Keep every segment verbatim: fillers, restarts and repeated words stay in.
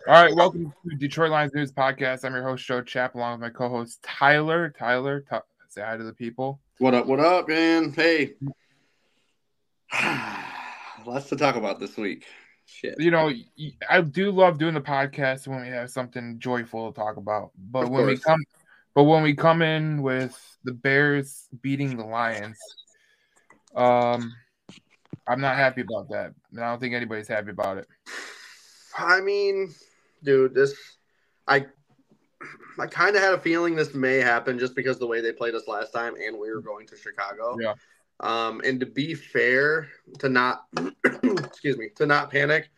All right, welcome to Detroit Lions News Podcast. I'm your host, Joe Chap, along with my co-host Tyler. Tyler, t- say hi to the people. What up? What up, man? Hey, lots to talk about this week. Shit. You know, I do love doing the podcast when we have something joyful to talk about. But Of when we course. come, but when we come in with the Bears beating the Lions, um, I'm not happy about that. And I don't think anybody's happy about it. I mean, dude, this I I kind of had a feeling this may happen just because of the way they played us last time, and we were going to Chicago. Yeah. Um, and to be fair, to not excuse me, to not panic.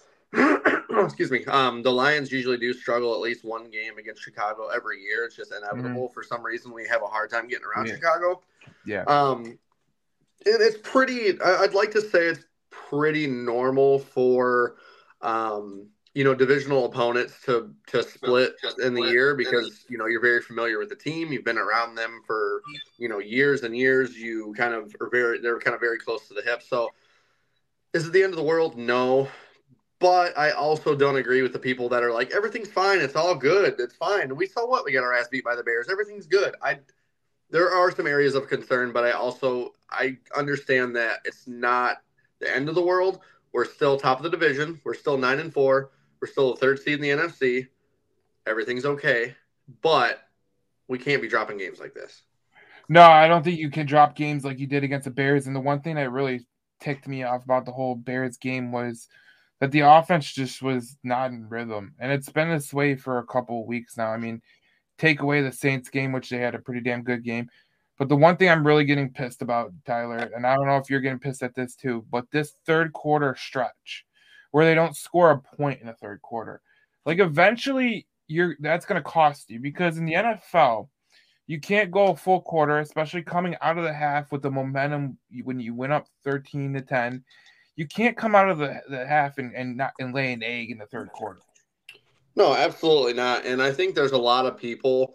excuse me. Um, the Lions usually do struggle at least one game against Chicago every year. It's just inevitable. Mm-hmm. For some reason, we have a hard time getting around yeah. Chicago. Yeah. Um, and it's pretty. I'd like to say it's pretty normal for, um, you know, divisional opponents to to split in the year because you know you're very familiar with the team. You've been around them for you know years and years. You kind of are very. They're kind of very close to the hip. So, is it the end of the world? No. But I also don't agree with the people that are like, everything's fine. It's all good. It's fine. We saw what? We got our ass beat by the Bears. Everything's good. I, there are some areas of concern, but I also, I understand that it's not the end of the world. We're still top of the division. We're still nine and four. We're still the third seed in the N F C. Everything's okay. But we can't be dropping games like this. No, I don't think you can drop games like you did against the Bears. And the one thing that really ticked me off about the whole Bears game was that the offense just was not in rhythm. And it's been this way for a couple of weeks now. I mean, take away the Saints game, which they had a pretty damn good game. But the one thing I'm really getting pissed about, Tyler, and I don't know if you're getting pissed at this too, but this third quarter stretch where they don't score a point in the third quarter. Like eventually you're that's going to cost you because in the N F L, you can't go a full quarter, especially coming out of the half with the momentum when you went up thirteen to ten. You can't come out of the, the half and, and not and lay an egg in the third quarter. No, absolutely not. And I think there's a lot of people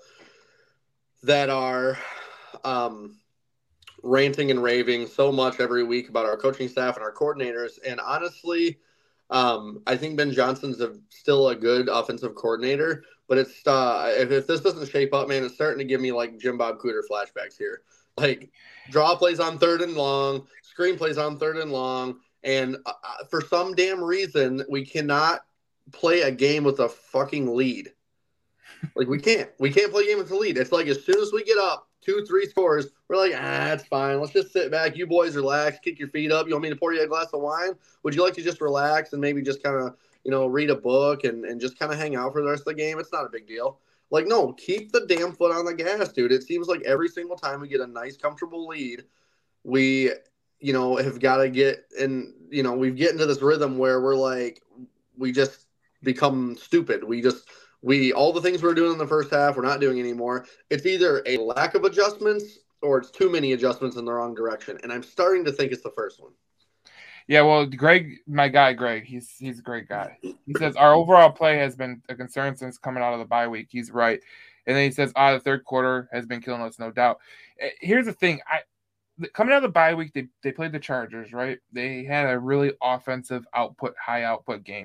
that are um, ranting and raving so much every week about our coaching staff and our coordinators. And honestly, um, I think Ben Johnson's a, still a good offensive coordinator. But it's uh, if, if this doesn't shape up, man, it's starting to give me like Jim Bob Cooter flashbacks here. Like draw plays on third and long, screen plays on third and long. And uh, for some damn reason, we cannot play a game with a fucking lead. Like, we can't. We can't play a game with a lead. It's like as soon as we get up two, three scores, we're like, ah, it's fine. Let's just sit back. You boys relax. Kick your feet up. You want me to pour you a glass of wine? Would you like to just relax and maybe just kind of, you know, read a book and, and just kind of hang out for the rest of the game? It's not a big deal. Like, no, keep the damn foot on the gas, dude. It seems like every single time we get a nice, comfortable lead, we – you know, have got to get in, you know, we get into this rhythm where we're like, we just become stupid. We just, we, all the things we we're doing in the first half, we're not doing anymore. It's either a lack of adjustments or it's too many adjustments in the wrong direction. And I'm starting to think it's the first one. Yeah, well, Greg, my guy, Greg, he's he's a great guy. He says our overall play has been a concern since coming out of the bye week. He's right. And then he says, ah, the third quarter has been killing us, no doubt. Here's the thing. I, Coming out of the bye week, they, they played the Chargers, right? They had a really offensive output, high output game.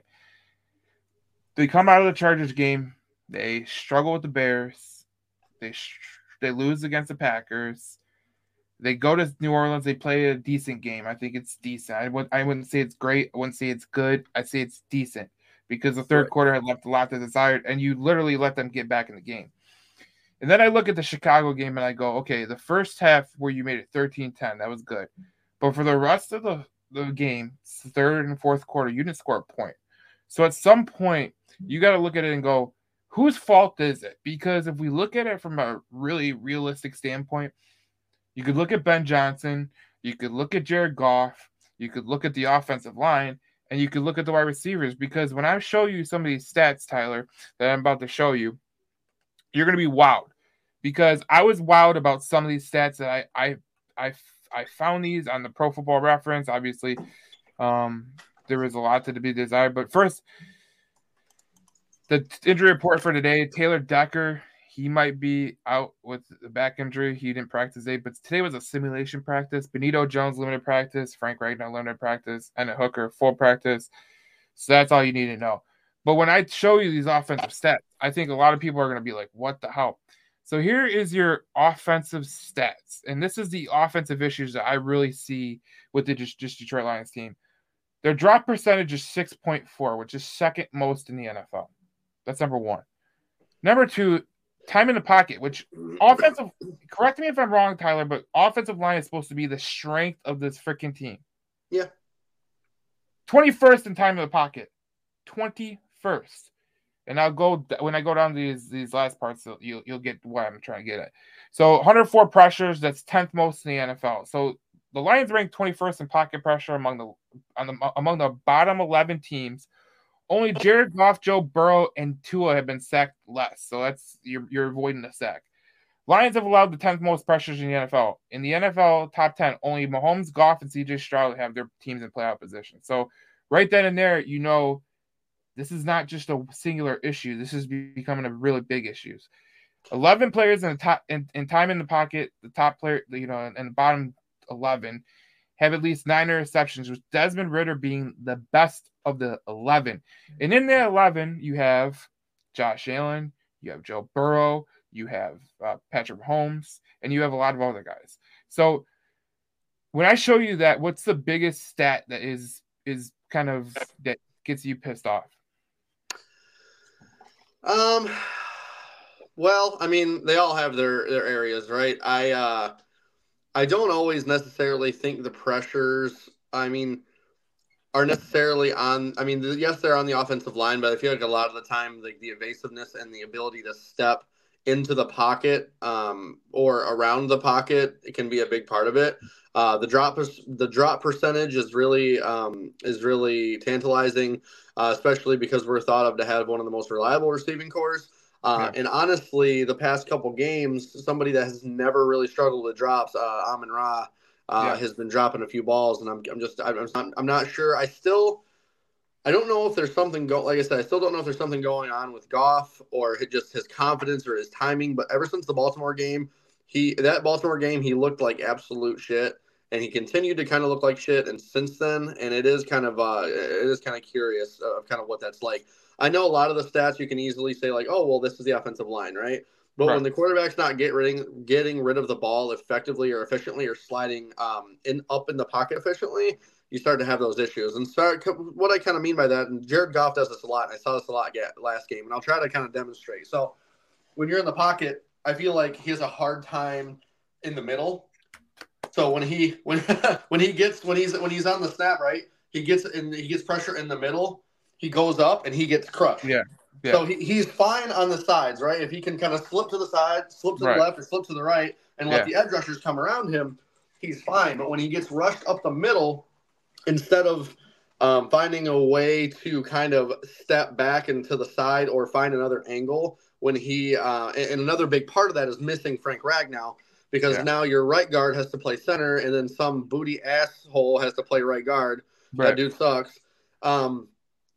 They come out of the Chargers game, they struggle with the Bears, they they lose against the Packers. They go to New Orleans, they play a decent game. I think it's decent. I, would, I wouldn't say it's great. I wouldn't say it's good. I'd say it's decent because the third right. quarter had left a lot to desired, and you literally let them get back in the game. And then I look at the Chicago game and I go, okay, the first half where you made it thirteen ten, that was good. But for the rest of the, the game, third and fourth quarter, you didn't score a point. So at some point, you got to look at it and go, whose fault is it? Because if we look at it from a really realistic standpoint, you could look at Ben Johnson, you could look at Jared Goff, you could look at the offensive line, and you could look at the wide receivers. Because when I show you some of these stats, Tyler, that I'm about to show you, you're going to be wowed because I was wowed about some of these stats that I I I, I found these on the Pro Football Reference. Obviously, um, there was a lot to be desired. But first, the injury report for today, Taylor Decker, he might be out with the back injury. He didn't practice today, but today was a simulation practice. Benito Jones, limited practice. Frank Ragnow, limited practice. And a Hooker, full practice. So that's all you need to know. But when I show you these offensive stats, I think a lot of people are going to be like, what the hell? So here is your offensive stats. And this is the offensive issues that I really see with the just, just Detroit Lions team. Their drop percentage is six point four, which is second most in the N F L. That's number one. Number two, time in the pocket, which offensive, correct me if I'm wrong, Tyler, but offensive line is supposed to be the strength of this freaking team. Yeah. twenty-first in time in the pocket. twenty-first. And I'll go when I go down these these last parts, you'll you'll get what I'm trying to get at. So one hundred four pressures, that's tenth most in the N F L. So the Lions ranked twenty-first in pocket pressure among the on the among the bottom eleven teams. Only Jared Goff, Joe Burrow, and Tua have been sacked less. So that's you're you're avoiding the sack. Lions have allowed the tenth most pressures in the N F L. In the N F L top ten, only Mahomes, Goff, and C J Stroud have their teams in playoff position. So right then and there, you know, this is not just a singular issue. This is becoming a really big issue. eleven players in the top in, in time in the pocket, the top player, you know, and the bottom eleven have at least nine interceptions, with Desmond Ridder being the best of the eleven. And in the eleven, you have Josh Allen, you have Joe Burrow, you have uh, Patrick Mahomes, and you have a lot of other guys. So when I show you that, what's the biggest stat that is is kind of that gets you pissed off? Um, well, I mean, they all have their, their areas, right? I, uh, I don't always necessarily think the pressures, I mean, are necessarily on, I mean, yes, they're on the offensive line, but I feel like a lot of the time, like the evasiveness and the ability to step into the pocket, um, or around the pocket, it can be a big part of it. Uh, the drop, the drop percentage is really, um, is really tantalizing. Uh, especially because we're thought of to have one of the most reliable receiving cores. Uh, yeah. And honestly, the past couple games, somebody that has never really struggled with drops, uh, Amon Ra, uh, yeah. has been dropping a few balls, and I'm, I'm just, I'm not, I'm not sure. I still, I don't know if there's something go. Like I said, I still don't know if there's something going on with Goff or just his confidence or his timing. But ever since the Baltimore game, he that Baltimore game, he looked like absolute shit. And he continued to kind of look like shit, and since then, and it is kind of uh, it is kind of curious of kind of what that's like. I know a lot of the stats you can easily say like, oh well, this is the offensive line, right? But right. when the quarterback's not get rid, getting rid of the ball effectively or efficiently, or sliding um, in up in the pocket efficiently, you start to have those issues. And start what I kind of mean by that, and Jared Goff does this a lot. And I saw this a lot last game, and I'll try to kind of demonstrate. So when you're in the pocket, I feel like he has a hard time in the middle. So when he when when he gets when he's when he's on the snap, right, he gets in he gets pressure in the middle, he goes up and he gets crushed. Yeah. yeah. So he, he's fine on the sides, right? If he can kind of slip to the side, slip to right. the left, or slip to the right, and let yeah. the edge rushers come around him, he's fine. But when he gets rushed up the middle, instead of um, finding a way to kind of step back into the side or find another angle, when he uh, and another big part of that is missing Frank Ragnow. Because yeah. now your right guard has to play center, and then some booty asshole has to play right guard. Right. That dude sucks. Um,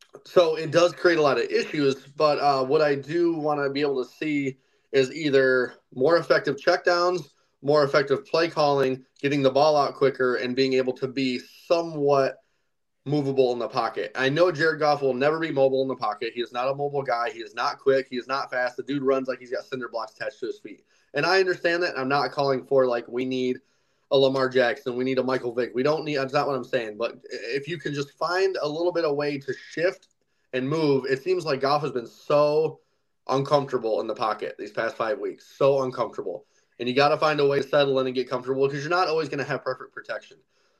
so it does create a lot of issues. But uh, what I do want to be able to see is either more effective checkdowns, more effective play calling, getting the ball out quicker, and being able to be somewhat movable in the pocket. I know Jared Goff will never be mobile in the pocket. He is not a mobile guy. He is not quick. He is not fast. The dude runs like he's got cinder blocks attached to his feet. And I understand that. I'm not calling for, like, we need a Lamar Jackson. We need a Michael Vick. We don't need – that's not what I'm saying. But if you can just find a little bit of way to shift and move, it seems like Goff has been so uncomfortable in the pocket these past five weeks. So uncomfortable. And you got to find a way to settle in and get comfortable because you're not always going to have perfect protection.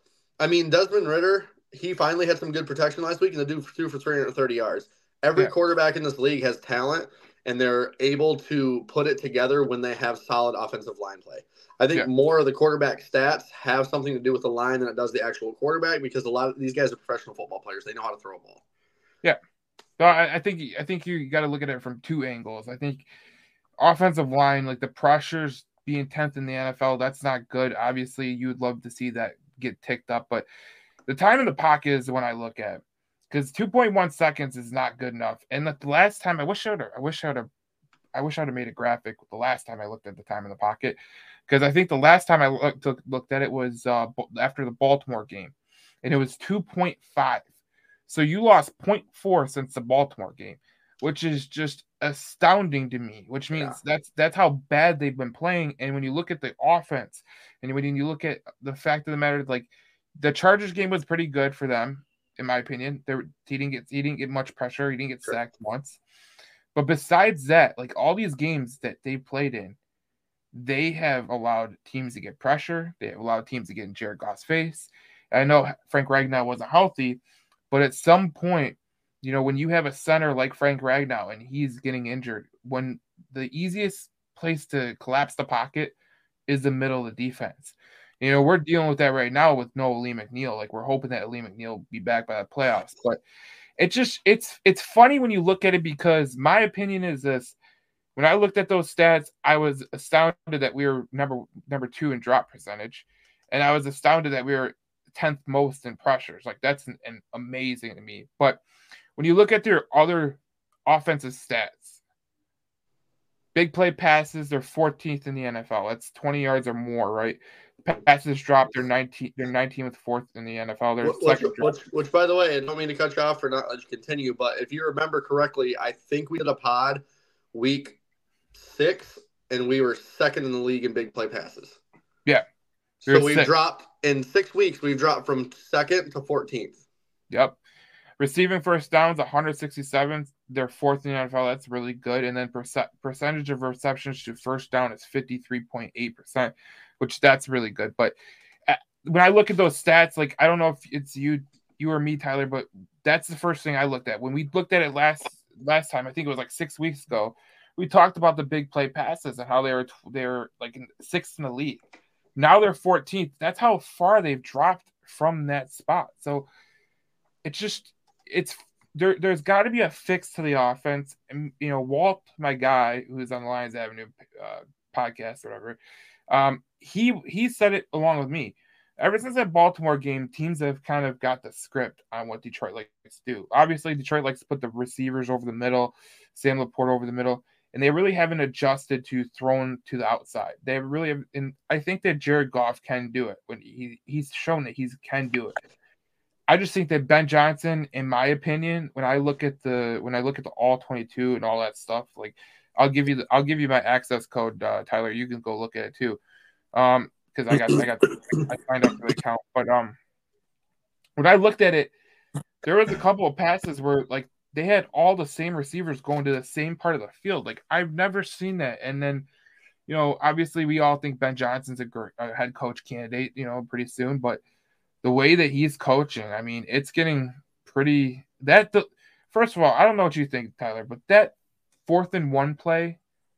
I mean, Desmond Ridder, he finally had some good protection last week, and the dude threw for three hundred thirty yards. Every yeah. quarterback in this league has talent, and they're able to put it together when they have solid offensive line play. I think yeah. more of the quarterback stats have something to do with the line than it does the actual quarterback, because a lot of these guys are professional football players. They know how to throw a ball. Yeah. So I, I think I think you got to look at it from two angles. I think offensive line, like the pressures being tenth in the N F L, that's not good. Obviously, you would love to see that get ticked up, but the time in the pocket is the one I look at, because two point one seconds is not good enough. And the last time, I wish I would have, I wish I would have, I wish I would have made a graphic the last time I looked at the time in the pocket, because I think the last time I looked looked at it was uh, after the Baltimore game, and it was two point five. So you lost zero point four since the Baltimore game, which is just astounding to me, which means yeah. that's that's how bad they've been playing. And when you look at the offense, and when you look at the fact of the matter, like the Chargers game was pretty good for them, in my opinion. They he didn't get he didn't get much pressure, he didn't get sure. sacked once. But besides that, like all these games that they played in, they have allowed teams to get pressure. They have allowed teams to get in Jared Goff's face. I know Frank Ragnow wasn't healthy, but at some point, you know, when you have a center like Frank Ragnow and he's getting injured, when the easiest place to collapse the pocket is the middle of the defense. You know, we're dealing with that right now with no Lee McNeil. Like, we're hoping that Lee McNeil will be back by the playoffs. But it just, it's it's funny when you look at it, because my opinion is this. When I looked at those stats, I was astounded that we were number number two in drop percentage. And I was astounded that we were tenth most in pressures. Like, that's an, an amazing to me. But when you look at their other offensive stats, big play passes, they're fourteenth in the N F L. That's twenty yards or more, right? Passes dropped, they're nineteen. They're nineteenth fourth in the N F L. They're which, second which, which, by the way, I don't mean to cut you off or not let you continue, but if you remember correctly, I think we did a pod week six, and we were second in the league in big play passes. Yeah. So we've six. dropped in six weeks. We've dropped from second to fourteenth. Yep. Receiving first downs, one hundred sixty-seven. They're fourth in the N F L. That's really good. And then perce- percentage of receptions to first down is fifty-three point eight percent, which that's really good. But when I look at those stats, like, I don't know if it's you, you or me, Tyler, but that's the first thing I looked at. When we looked at it last last time, I think it was like six weeks ago, we talked about the big play passes and how they were they were like in sixth in the league. Now they're fourteenth. That's how far they've dropped from that spot. So it's just it's there. There's got to be a fix to the offense. And you know, Walt, my guy, who's on the Lions Avenue uh, podcast or whatever, um, he he said it along with me. Ever since that Baltimore game, teams have kind of got the script on what Detroit likes to do. Obviously, Detroit likes to put the receivers over the middle, Sam Laporta over the middle, and they really haven't adjusted to throwing to the outside. They really have, and I think that Jared Goff can do it when he he's shown that he can do it. I just think that Ben Johnson, in my opinion, when I look at the when I look at the all twenty-two and all that stuff, like I'll give you the, I'll give you my access code, uh, Tyler. You can go look at it too. Um, because I got I got I signed up for the account. But um, when I looked at it, there was a couple of passes where like they had all the same receivers going to the same part of the field. Like, I've never seen that. And then, you know, obviously we all think Ben Johnson's a, great, a head coach candidate, you know, pretty soon. But the way that he's coaching, I mean, it's getting pretty. That the first of all, I don't know what you think, Tyler, but that fourth and one play,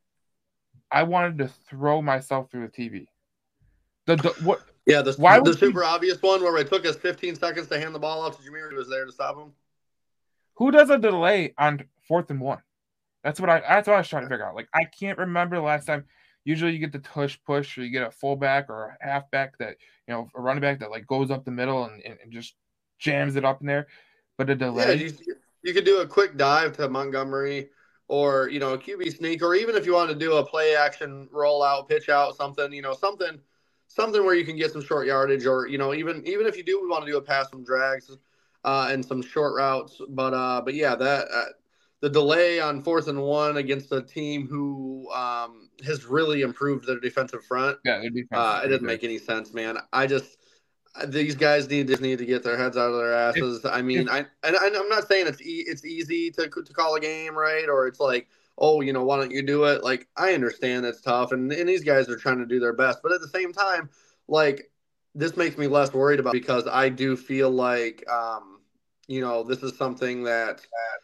I wanted to throw myself through the T V. The, the what? Yeah, the, why the super we, obvious one where it took us fifteen seconds to hand the ball off to Jameer, who was there to stop him. Who does a delay on fourth and one? That's what I. That's what I was trying to figure out. Like, I can't remember the last time. Usually, you get the tush push, or you get a fullback or a halfback that you know, a running back that like goes up the middle and, and, and just jams it up in there. But a delay. Yeah, you, you could do a quick dive to Montgomery, or you know, a Q B sneak, or even if you want to do a play action rollout, pitch out, something, you know, something. Something where you can get some short yardage, or you know, even even if you do want to do a pass from drags uh, and some short routes, but uh, but yeah, that uh, the delay on fourth and one against a team who um, has really improved their defensive front. Yeah, their defense. Uh, it didn't make any sense, man. I just these guys need just need to get their heads out of their asses. If, I mean, if, I and I'm not saying it's e- it's easy to to call a game, right? Or it's like, oh, you know, why don't you do it? Like, I understand it's tough, and, and these guys are trying to do their best. But at the same time, like, this makes me less worried about it because I do feel like, um, you know, this is something that, that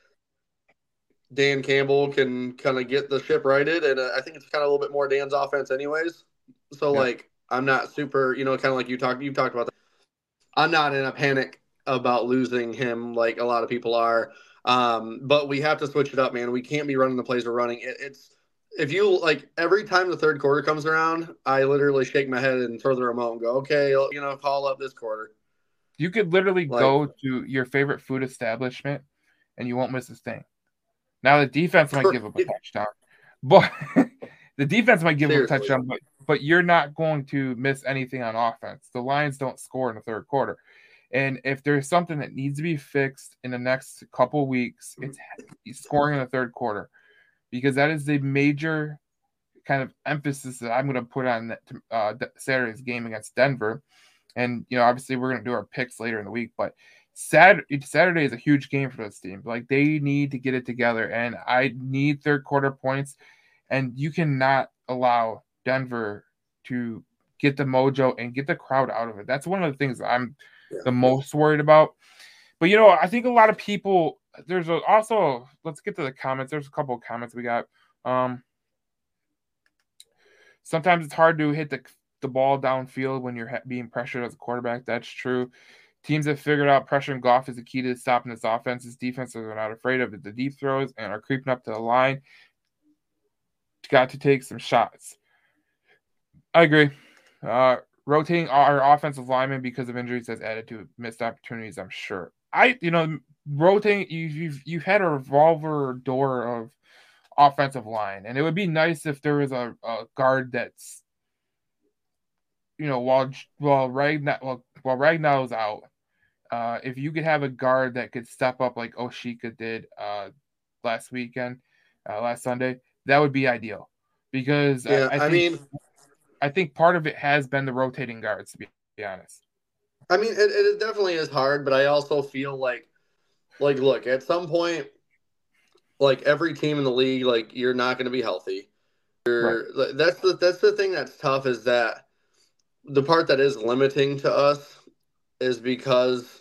Dan Campbell can kind of get the ship righted. And uh, I think it's kind of a little bit more Dan's offense anyways. So, yeah. like, I'm not super, you know, kind of like you talked, you talked about that. I'm not in a panic about losing him like a lot of people are. Um, but we have to switch it up, man. We can't be running the plays we're running. It, it's if you like every time the third quarter comes around, I literally shake my head and throw the remote and go, okay, you know, call up this quarter. You could literally like, go to your favorite food establishment and you won't miss a thing. Now the defense might give up a touchdown, but the defense might give seriously. up a touchdown, but, but you're not going to miss anything on offense. The Lions don't score in the third quarter. And if there's something that needs to be fixed in the next couple weeks, it's scoring in the third quarter, because that is the major kind of emphasis that I'm going to put on uh, Saturday's game against Denver. And, you know, obviously we're going to do our picks later in the week, but Saturday, Saturday is a huge game for this team. Like, they need to get it together, and I need third quarter points, and you cannot allow Denver to get the mojo and get the crowd out of it. That's one of the things I'm yeah. the most worried about. But, you know, I think a lot of people, there's a, also, let's get to the comments. There's a couple of comments we got. Um, sometimes it's hard to hit the, the ball downfield when you're being pressured as a quarterback. That's true. Teams have figured out pressuring Goff is the key to stopping this offense. This defenses are not afraid of the deep throws and are creeping up to the line. Got to take some shots. I agree. Uh, rotating our offensive linemen because of injuries has added to missed opportunities, I'm sure. I, you know, rotating, you, you've, you've had a revolver door of offensive line, and it would be nice if there was a, a guard that's, you know, while while Ragnar while, while Ragnar's out, uh, if you could have a guard that could step up like Oshika did uh, last weekend, uh, last Sunday, that would be ideal. Because yeah, I, I, I think, mean, I think part of it has been the rotating guards, to be, be honest. I mean, it, it definitely is hard, but I also feel like, like, look, at some point, like every team in the league, like you're not going to be healthy. You're, right. That's the that's the thing that's tough, is that the part that is limiting to us is because,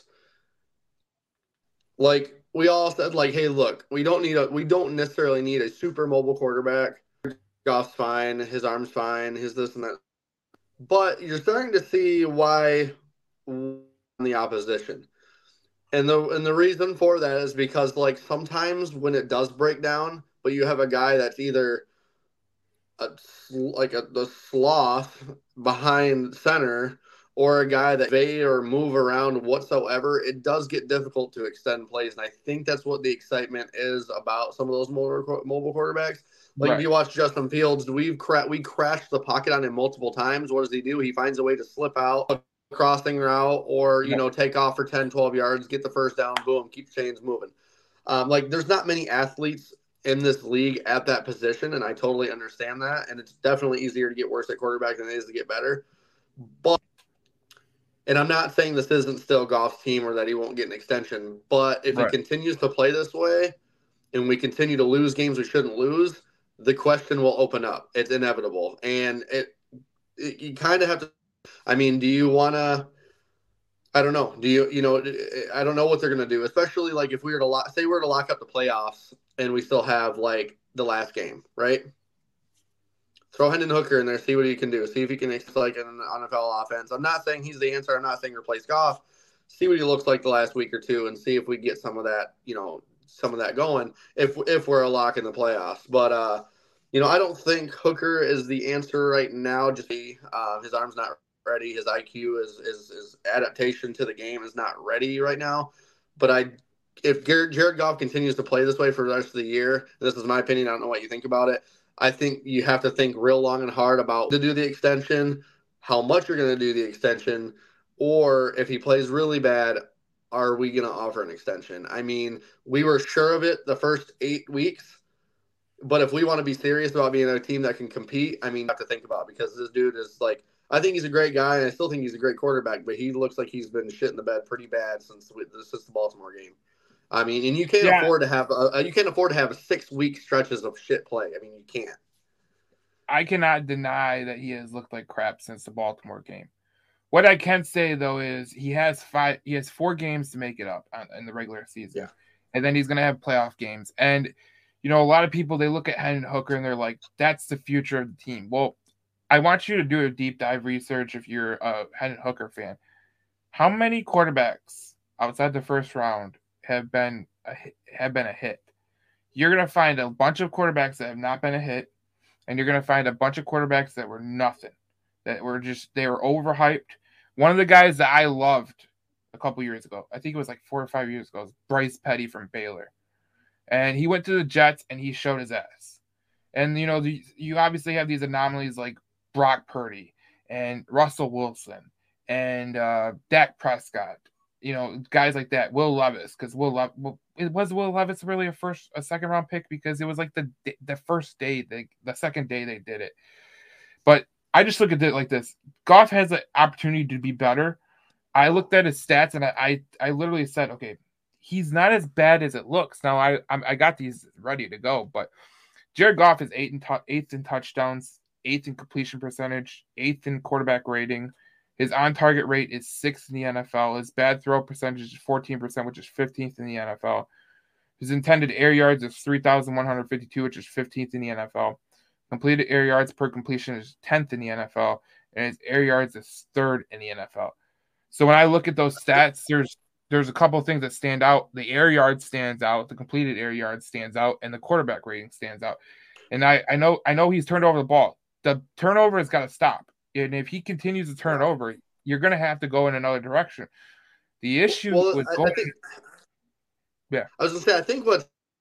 like, we all said, like, hey, look, we don't need a we don't necessarily need a super mobile quarterback. Goff's fine, his arm's fine, his this and that. But you're starting to see why the opposition. And the and the reason for that is because, like, sometimes when it does break down, but you have a guy that's either a, like a the sloth behind center, or a guy that they or move around whatsoever, it does get difficult to extend plays. And I think that's what the excitement is about some of those mobile, mobile quarterbacks. Like, right. If you watch Justin Fields, we've cra- we crashed the pocket on him multiple times. What does he do? He finds a way to slip out a crossing route, or, you know, take off for ten, twelve yards, get the first down, boom, keep the chains moving. Um, like, there's not many athletes in this league at that position, and I totally understand that. And it's definitely easier to get worse at quarterback than it is to get better. But, and I'm not saying this isn't still Goff's team or that he won't get an extension, but if right. he continues to play this way and we continue to lose games we shouldn't lose, the question will open up. It's inevitable. And it, it you kind of have to, I mean, do you want to, I don't know. Do you, you know, I don't know what they're going to do, especially like if we were to lock, say we're to lock up the playoffs and we still have like the last game, right? Throw Hendon Hooker in there, see what he can do. See if he can like an N F L offense. I'm not saying he's the answer. I'm not saying replace Goff. See what he looks like the last week or two, and see if we get some of that, you know, some of that going. If if we're a lock in the playoffs, but uh, you know, I don't think Hooker is the answer right now. Just uh, his arm's not ready. His I Q is is is adaptation to the game is not ready right now. But I, if Jared, Jared Goff continues to play this way for the rest of the year, this is my opinion. I don't know what you think about it. I think you have to think real long and hard about to do the extension, how much you're going to do the extension, or if he plays really bad, are we going to offer an extension? I mean, we were sure of it the first eight weeks, but if we want to be serious about being a team that can compete, I mean, you have to think about it, because this dude is like, I think he's a great guy, and I still think he's a great quarterback, but he looks like he's been shit in the bed pretty bad since since the Baltimore game. I mean, and you can't yeah. afford to have a, you can't afford to have six week stretches of shit play. I mean, you can't. I cannot deny that he has looked like crap since the Baltimore game. What I can say though is he has five, he has four games to make it up in the regular season, yeah. and then he's going to have playoff games. And you know, a lot of people, they look at Hendon Hooker and they're like, "That's the future of the team." Well, I want you to do a deep dive research if you're a Hendon Hooker fan. How many quarterbacks outside the first round have been a hit, have been a hit? You're going to find a bunch of quarterbacks that have not been a hit, and you're going to find a bunch of quarterbacks that were nothing, that were just, they were overhyped. One of the guys that I loved a couple years ago, I think it was like four or five years ago, was Bryce Petty from Baylor. And he went to the Jets and he showed his ass. And, you know, the, you obviously have these anomalies like Brock Purdy and Russell Wilson and uh, Dak Prescott. you know, guys like that, Will Levis, because Will Levis, it was Will Levis really a first, a second round pick because it was like the the first day, they, the second day they did it. But I just look at it like this: Goff has an opportunity to be better. I looked at his stats and I, I, I literally said, okay, he's not as bad as it looks. Now I, I got these ready to go, but Jared Goff is eight in t- eighth in touchdowns, eighth in completion percentage, eighth in quarterback rating. His on-target rate is sixth in the N F L. His bad throw percentage is fourteen percent, which is fifteenth in the N F L. His intended air yards is three thousand one hundred fifty-two, which is fifteenth in the N F L. Completed air yards per completion is tenth in the N F L, and his air yards is third in the N F L. So when I look at those stats, there's there's a couple of things that stand out. The air yard stands out, the completed air yard stands out, and the quarterback rating stands out. And I, I know I know he's turned over the ball. The turnover has got to stop. And if he continues to turn it over, you're going to have to go in another direction. The issue well, with I, going, I think, yeah, I was gonna say, I think what's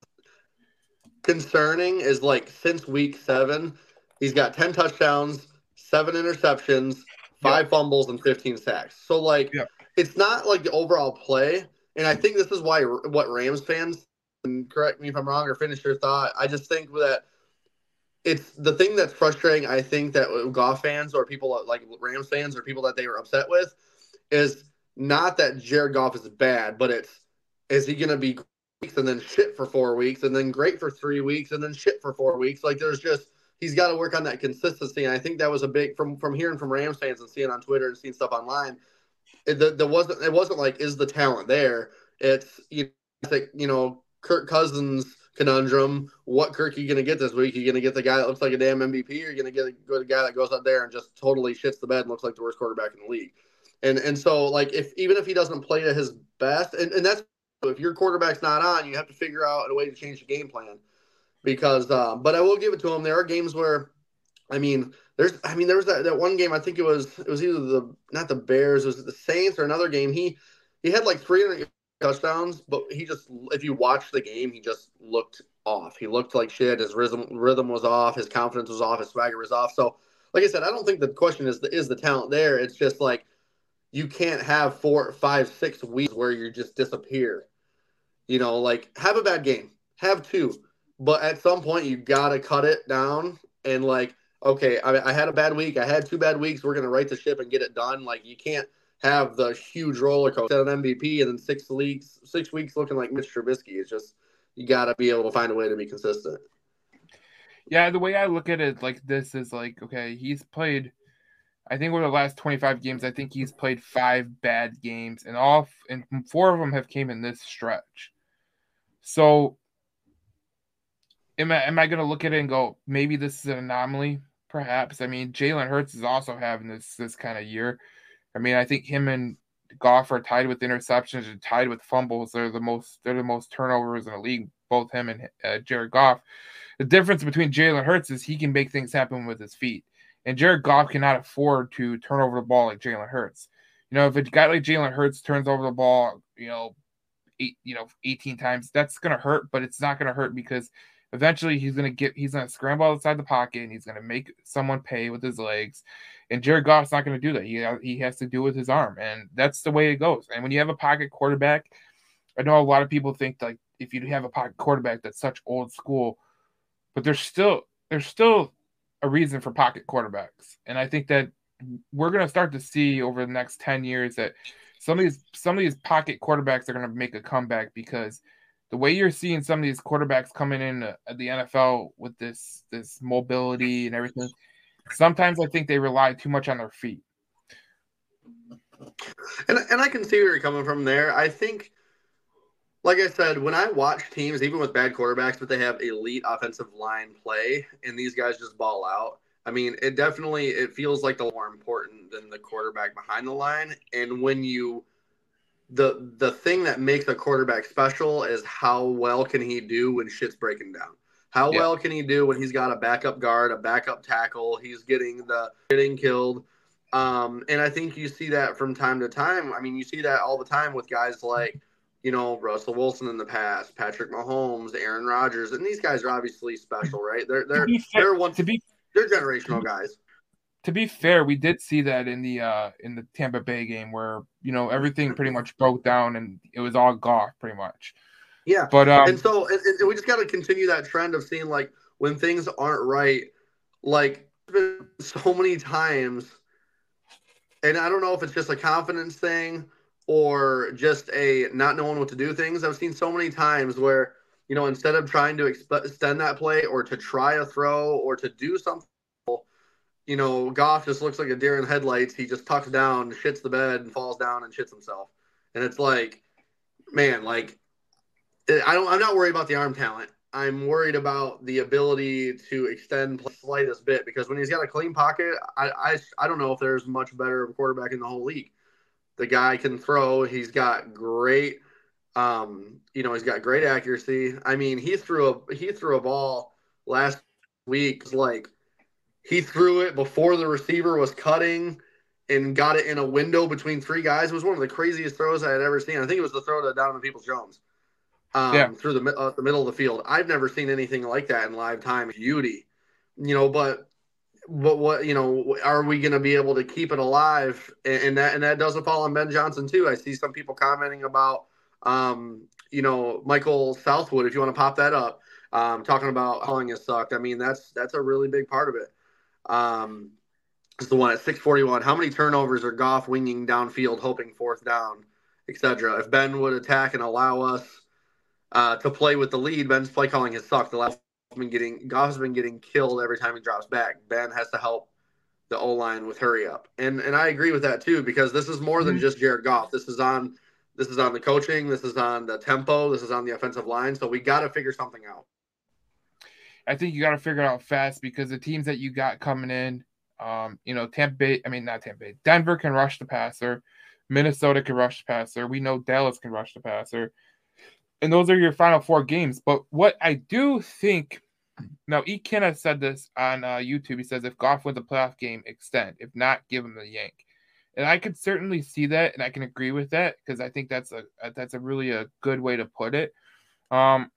concerning is like since week seven, he's got ten touchdowns, seven interceptions, five yep. fumbles, and fifteen sacks. So like, yep. it's not like the overall play. And I think this is why what Rams fans, and correct me if I'm wrong or finish your thought. I just think that it's the thing that's frustrating. I think that Goff fans or people like Rams fans or people that they were upset with is not that Jared Goff is bad, but it's is he going to be weeks and then shit for four weeks and then great for three weeks and then shit for four weeks. Like there's just he's got to work on that consistency. And I think that was a big from from hearing from Rams fans and seeing on Twitter and seeing stuff online. It the, the wasn't it wasn't like is the talent there? It's you know, you know Kirk Cousins conundrum. What Kirk are you going to get this week? Are you going to get the guy that looks like a damn M V P, or are you going to get a good guy that goes out there and just totally shits the bed and looks like the worst quarterback in the league? And and so like if even if he doesn't play at his best, and, and that's if your quarterback's not on, you have to figure out a way to change the game plan. Because, uh, but I will give it to him. There are games where, I mean, there's, I mean, there was that, that one game. I think it was, it was either the not the Bears, it was the Saints or another game. He he had like three hundred touchdowns, but he just, if you watch the game, he just looked off. He looked like shit. His rhythm rhythm was off. His confidence was off. His swagger was off. So, like I said, I don't think the question is the, is the talent there. It's just like you can't have four, five, six weeks where you just disappear. You know, like have a bad game, have two, but at some point you gotta cut it down and like, okay, I, I had a bad week, I had two bad weeks, we're gonna right the ship and get it done. Like you can't have the huge roller coaster at an M V P and then six weeks, six weeks looking like Mitch Trubisky. It's just you gotta be able to find a way to be consistent. Yeah, the way I look at it like this is like, okay, he's played. I think over the last twenty-five games, I think he's played five bad games, and all and four of them have came in this stretch. So, am I am I going to look at it and go, maybe this is an anomaly? Perhaps. I mean, Jalen Hurts is also having this this kind of year. I mean, I think him and Goff are tied with interceptions and tied with fumbles. They're the most they're the most turnovers in the league. Both him and uh, Jared Goff. The difference between Jalen Hurts is he can make things happen with his feet. And Jared Goff cannot afford to turn over the ball like Jalen Hurts. You know, if a guy like Jalen Hurts turns over the ball, you know, eight, you know, eighteen times, that's going to hurt, but it's not going to hurt because eventually he's going to get, he's going to scramble outside the pocket and he's going to make someone pay with his legs. And Jared Goff's not going to do that. He, he has to do it with his arm. And that's the way it goes. And when you have a pocket quarterback, I know a lot of people think like if you have a pocket quarterback that's such old school, but there's still, there's still, a reason for pocket quarterbacks. And I think that we're going to start to see over the next ten years that some of these some of these pocket quarterbacks are going to make a comeback because the way you're seeing some of these quarterbacks coming in at the N F L with this this mobility and everything, sometimes I think they rely too much on their feet. And and I can see where you're coming from there. I think like I said, when I watch teams, even with bad quarterbacks, but they have elite offensive line play, and these guys just ball out. I mean, it definitely it feels like the more important than the quarterback behind the line. And when you, the the thing that makes a quarterback special is how well can he do when shit's breaking down. How yeah. well can he do when he's got a backup guard, a backup tackle? He's getting the getting killed. Um, and I think you see that from time to time. I mean, you see that all the time with guys like. You know, Russell Wilson in the past, Patrick Mahomes, Aaron Rodgers, and these guys are obviously special, right? They're they're fair, they're one to be they're generational guys. to be fair, we did see that in the uh, in the Tampa Bay game where, you know, everything pretty much broke down and it was all Goff pretty much. Yeah. But um, and so and, and we just got to continue that trend of seeing, like, when things aren't right, like, so many times, and I don't know if it's just a confidence thing or just a not knowing what to do things. I've seen so many times where, you know, instead of trying to exp- extend that play or to try a throw or to do something, you know, Goff just looks like a deer in headlights. He just tucks down, shits the bed, and falls down and shits himself. And it's like, man, like, I don't. I'm not worried about the arm talent. I'm worried about the ability to extend the slightest bit, because when he's got a clean pocket, I, I, I don't know if there's much better of a quarterback in the whole league. The guy can throw. He's got great, um, you know, he's got great accuracy. I mean, he threw a he threw a ball last week, like, he threw it before the receiver was cutting and got it in a window between three guys. It was one of the craziest throws I had ever seen. I think it was the throw to Donovan Peoples-Jones. Um, yeah. through the uh, the middle of the field. I've never seen anything like that in live time. Beauty, you know. But but what you know? Are we going to be able to keep it alive? And, and that and that doesn't fall on Ben Johnson too. I see some people commenting about, um, you know, Michael Southwood. If you want to pop that up, um, talking about calling it sucked. I mean, that's that's a really big part of it. Um, it's the one at six forty-one. How many turnovers are Goff winging downfield, hoping fourth down, et cetera? If Ben would attack and allow us Uh, to play with the lead, Ben's play calling has sucked. The last been getting Goff's been getting killed every time he drops back. Ben has to help the O line with hurry up, and and I agree with that too, because this is more than just Jared Goff. This is on this is on the coaching. This is on the tempo. This is on the offensive line. So we got to figure something out. I think you got to figure it out fast, because the teams that you got coming in, um, you know, Tampa Bay. I mean, not Tampa Bay. Denver can rush the passer. Minnesota can rush the passer. We know Dallas can rush the passer. And those are your final four games. But what I do think, now E. Kenna said this on uh, YouTube. He says, if Goff wins a playoff game, extend. If not, give him the yank. And I could certainly see that, and I can agree with that, because I think that's a that's a really a good way to put it. Um,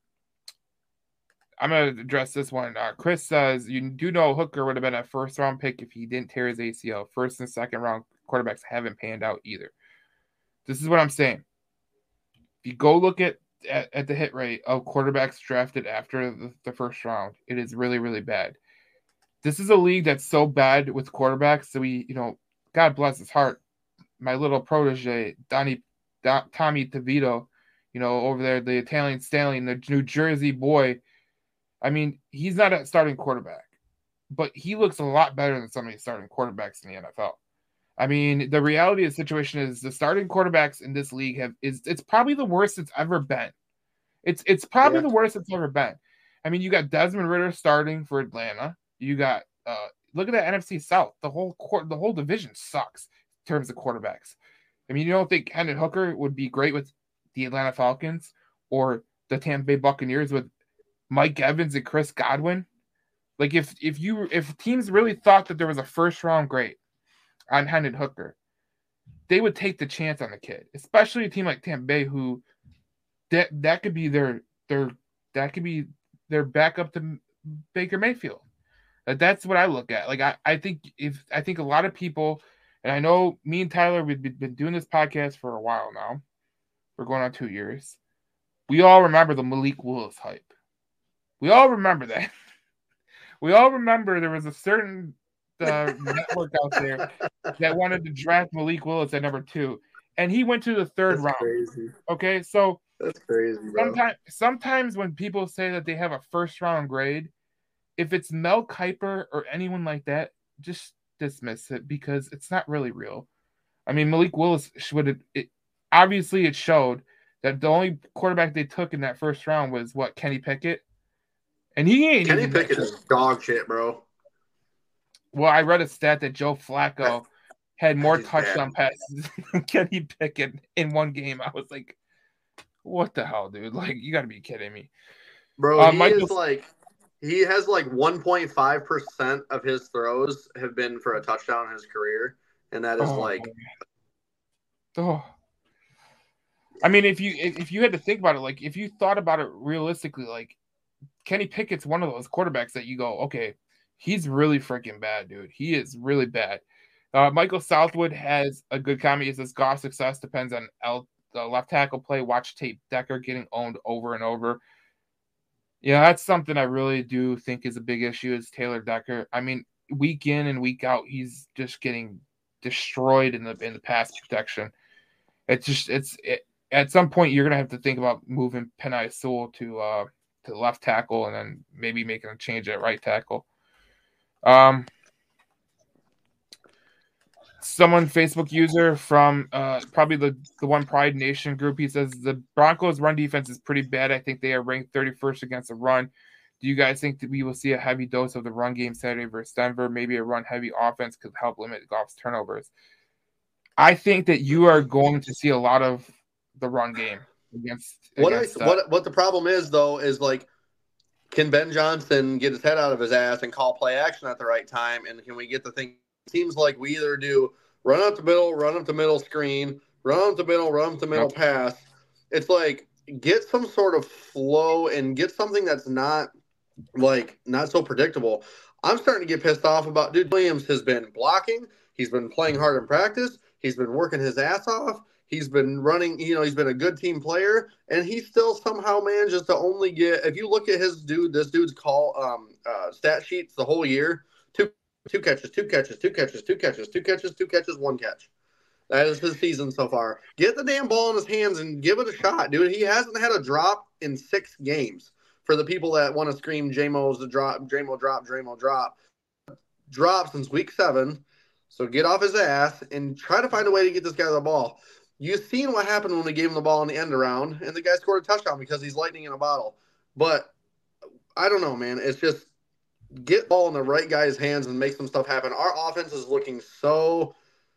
I'm going to address this one. Uh, Chris says, you do know Hooker would have been a first round pick if he didn't tear his A C L. First and second round quarterbacks haven't panned out either. This is what I'm saying. If you go look at At, at the hit rate of quarterbacks drafted after the, the first round, it is really, really bad. This is a league that's so bad with quarterbacks. So we, you know, God bless his heart, my little protege, Donnie, Don, Tommy DeVito, you know, over there, the Italian stallion, the New Jersey boy. I mean, he's not a starting quarterback, but he looks a lot better than some of the starting quarterbacks in the N F L. I mean, the reality of the situation is the starting quarterbacks in this league have is it's probably the worst it's ever been. It's it's probably Yeah. the worst it's ever been. I mean, you got Desmond Ridder starting for Atlanta. You got uh, look at the N F C South. The whole the whole division sucks in terms of quarterbacks. I mean, you don't think Hendon Hooker would be great with the Atlanta Falcons or the Tampa Bay Buccaneers with Mike Evans and Chris Godwin? Like if if you if teams really thought that there was a first round grade on Hendon Hooker, they would take the chance on the kid, especially a team like Tampa Bay, who that that could be their their that could be their backup to Baker Mayfield. That's what I look at. Like I, I think if I think a lot of people, and I know me and Tyler, we've been doing this podcast for a while now. We're going on two years. We all remember the Malik Willis hype. We all remember that. We all remember there was a certain uh, network out there that wanted to draft Malik Willis at number two, and he went to the third That's round. Crazy. Okay, so that's crazy, bro. Sometimes, sometimes when people say that they have a first round grade, if it's Mel Kiper or anyone like that, just dismiss it, because it's not really real. I mean, Malik Willis would have, it, obviously it showed that the only quarterback they took in that first round was what, Kenny Pickett, and he ain't Kenny even Pickett is dog shit, bro. Well, I read a stat that Joe Flacco had more He's touchdown bad. passes than Kenny Pickett in one game. I was like, what the hell, dude? Like, you got to be kidding me. Bro, Uh, he Michael, is like, he has like one point five percent of his throws have been for a touchdown in his career. And that is oh, like, oh. I mean, if you if you had to think about it, like if you thought about it realistically, like Kenny Pickett's one of those quarterbacks that you go, okay, He's really freaking bad, dude. He is really bad. Uh, Michael Southwood has a good comment. He says Goff's success depends on L, the left tackle play. Watch tape. Decker getting owned over and over. Yeah, that's something I really do think is a big issue is Taylor Decker. I mean, week in and week out, he's just getting destroyed in the in the pass protection. It's just it's it, at some point you're gonna have to think about moving Penei Sewell to uh to left tackle and then maybe making a change at right tackle. Um, someone Facebook user from uh probably the the one Pride Nation group. He says the Broncos run defense is pretty bad. I think they are ranked thirty-first against the run. Do you guys think that we will see a heavy dose of the run game Saturday versus Denver? Maybe a run heavy offense could help limit Goff's turnovers. I think that you are going to see a lot of the run game against. What against, I, uh, what what the problem is though is like, can Ben Johnson get his head out of his ass and call play action at the right time? And can we get the thing? It seems like we either do run up the middle, run up the middle screen, run up the middle, run up the middle Yep. pass. It's like get some sort of flow and get something that's not like not so predictable. I'm starting to get pissed off about dude Williams has been blocking. He's been playing hard in practice. He's been working his ass off. He's been running, you know, he's been a good team player, and he still somehow manages to only get, if you look at his dude, this dude's call um uh, stat sheets the whole year, two two catches, two catches, two catches, two catches, two catches, two catches, one catch. That is his season so far. Get the damn ball in his hands and give it a shot, dude. He hasn't had a drop in six games. For the people that want to scream J-Mo's the drop, J-Mo drop, J-Mo drop, drop since week seven. So get off his ass and try to find a way to get this guy the ball. You've seen what happened when we gave him the ball in the end around, and the guy scored a touchdown because he's lightning in a bottle. But I don't know, man. It's just get ball in the right guy's hands and make some stuff happen. Our offense is looking so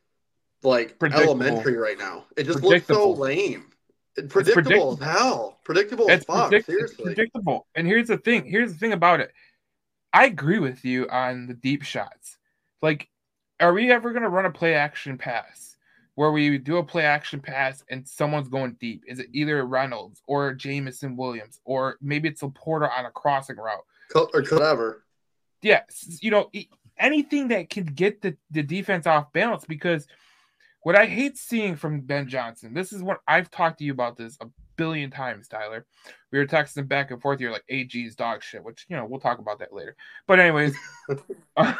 like elementary right now. It just looks so lame. Predictable, predictable as hell. Predictable it's as fuck. Predict- seriously. It's predictable. And here's the thing. Here's the thing about it. I agree with you on the deep shots. Like, are we ever going to run a play action pass where we do a play action pass and someone's going deep? Is it either Reynolds or Jameson Williams or maybe it's Laporta on a crossing route or whatever? Yeah, you know, anything that can get the, the defense off balance, because what I hate seeing from Ben Johnson, this is what I've talked to you about this a billion times, Tyler. We were texting back and forth. You're like, A G's dog shit, which, you know, we'll talk about that later. But anyways, uh,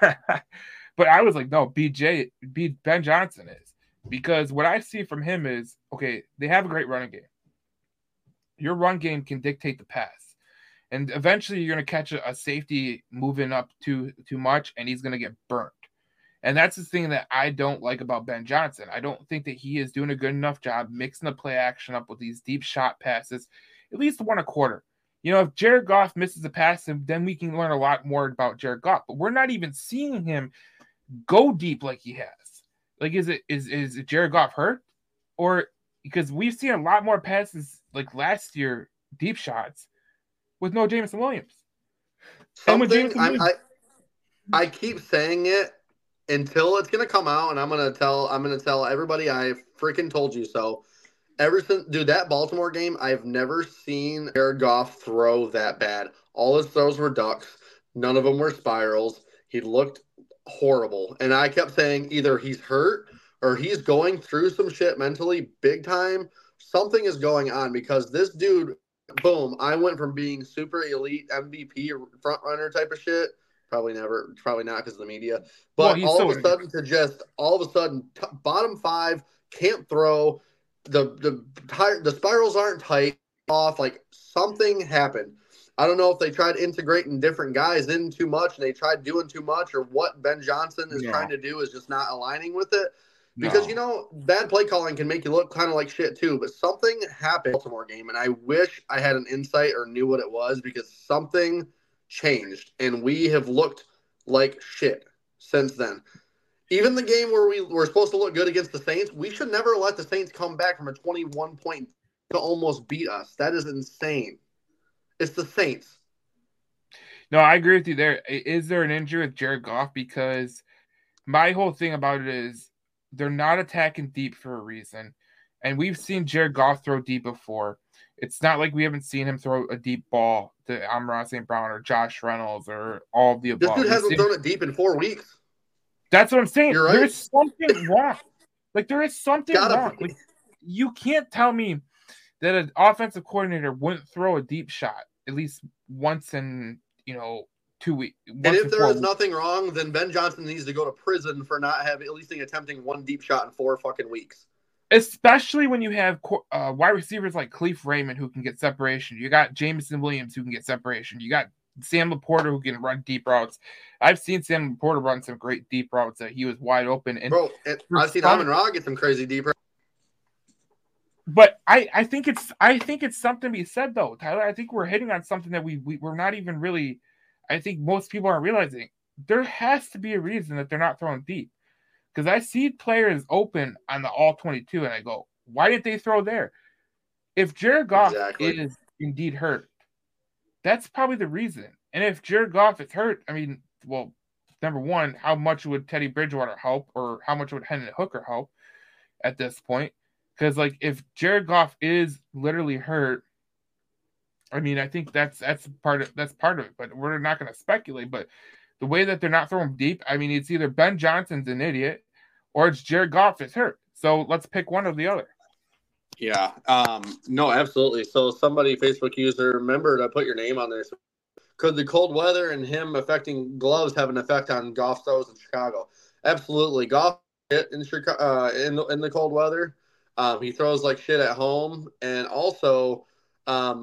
but I was like, no, B J, B, Ben Johnson is. Because what I see from him is, okay, they have a great running game. Your run game can dictate the pass. And eventually you're going to catch a, a safety moving up too, too much, and he's going to get burnt. And that's the thing that I don't like about Ben Johnson. I don't think that he is doing a good enough job mixing the play action up with these deep shot passes, at least one a quarter. You know, if Jared Goff misses a pass, then we can learn a lot more about Jared Goff. But we're not even seeing him go deep like he has. Like, is it is is Jared Goff hurt? Or because we've seen a lot more passes like last year, deep shots, with no Jameson Williams. Something, Jameson Williams. I, I keep saying it until it's gonna come out, and I'm gonna tell I'm gonna tell everybody I freaking told you so. Ever since, dude, that Baltimore game, I've never seen Jared Goff throw that bad. All his throws were ducks. None of them were spirals. He looked horrible, and I kept saying either he's hurt or he's going through some shit mentally, big time. Something is going on because this dude, boom, I went from being super elite M V P front runner type of shit. Probably never, probably not because of the media. But well, all so of a sudden to just all of a sudden t- bottom five, can't throw. The the tire, the spirals aren't tight off. Like something happened. I don't know if they tried integrating different guys in too much and they tried doing too much, or what Ben Johnson is no. trying to do is just not aligning with it. Because, no. you know, bad play calling can make you look kind of like shit too. But something happened in the Baltimore game, and I wish I had an insight or knew what it was, because something changed, and we have looked like shit since then. Even the game where we were supposed to look good against the Saints, we should never let the Saints come back from a twenty-one point to almost beat us. That is insane. It's the Saints. No, I agree with you there. Is there an injury with Jared Goff? Because my whole thing about it is they're not attacking deep for a reason. And we've seen Jared Goff throw deep before. It's not like we haven't seen him throw a deep ball to Amon-Ra Saint Brown or Josh Reynolds or all of the This above. dude We've hasn't seen- thrown it deep in four weeks. That's what I'm saying. You're right. There's something wrong. Like, there is something Gotta- wrong. Like, you can't tell me that an offensive coordinator wouldn't throw a deep shot at least once in, you know, two weeks. And if there is nothing wrong, then Ben Johnson needs to go to prison for not having at least attempting one deep shot in four fucking weeks. Especially when you have uh, wide receivers like Khalif Raymond who can get separation. You got Jameson Williams who can get separation. You got Sam Laporta who can run deep routes. I've seen Sam Laporta run some great deep routes that he was wide open. And Bro, and I've seen Amon-Ra get some crazy deep routes. But I, I think it's I think it's something to be said though, Tyler. I think we're hitting on something that we, we we're not even really. I think most people aren't realizing. There has to be a reason that they're not throwing deep. Because I see players open on the all twenty-two, and I go, why didn't they throw there? If Jared Goff exactly. is indeed hurt, that's probably the reason. And if Jared Goff is hurt, I mean, well, number one, how much would Teddy Bridgewater help, or how much would Hendon Hooker help at this point? Because, like, if Jared Goff is literally hurt, I mean, I think that's that's part of that's part of it. But we're not going to speculate. But the way that they're not throwing deep, I mean, it's either Ben Johnson's an idiot or it's Jared Goff is hurt. So let's pick one or the other. Yeah. Um, no, absolutely. So somebody, Facebook user, remember to put your name on there. So could the cold weather and him affecting gloves have an effect on Goff throws in Chicago? Absolutely. Goff hit in Chicago uh, in the, in the cold weather. Um, he throws like shit at home, and also, um,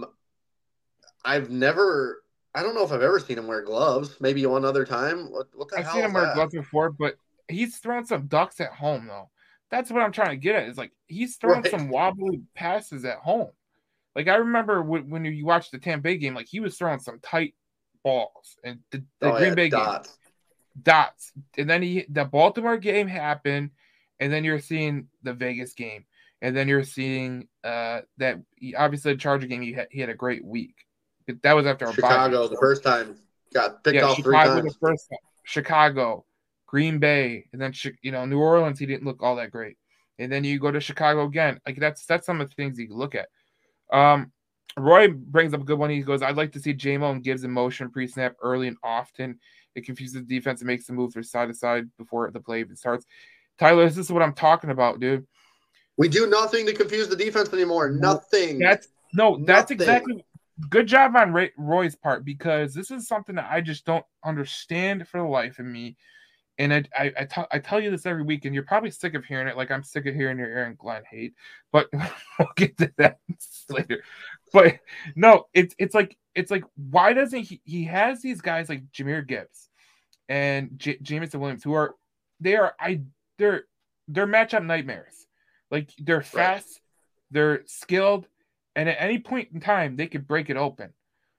I've never. I don't know if I've ever seen him wear gloves. Maybe one other time. What, what the I've hell? seen him wear that? gloves before, but he's thrown some ducks at home though. That's what I'm trying to get at. Is like he's thrown right. some wobbly passes at home. Like I remember when, when you watched the Tampa Bay game, like he was throwing some tight balls, and the, the oh, Green yeah, Bay dots. game dots, and then he the Baltimore game happened, and then you're seeing the Vegas game, and then you're seeing uh, that he, obviously the Charger game he had he had a great week. That was after Chicago the first time got picked yeah, off Chicago three times. The first time. Chicago, Green Bay, and then you know New Orleans. He didn't look all that great, and then you go to Chicago again. Like that's that's some of the things you can look at. Um, Roy brings up a good one. He goes, "I'd like to see J-Mo and Gibbs in motion pre-snap early and often. It confuses the defense and makes them move from side to side before the play even starts." Tyler, this is what I'm talking about, dude. We do nothing to confuse the defense anymore. Nothing. That's no. That's Nothing. exactly. Good job on Ray, Roy's part, because this is something that I just don't understand for the life of me. And I I, I, t- I tell you this every week, and you're probably sick of hearing it. Like I'm sick of hearing your Aaron Glenn hate, but we'll get to that later. But no, it's it's like it's like why doesn't he? He has these guys like Jahmyr Gibbs and J- Jameson Williams, who are they are I they're they're matchup nightmares. Like they're fast, right. They're skilled. And at any point in time, they could break it open.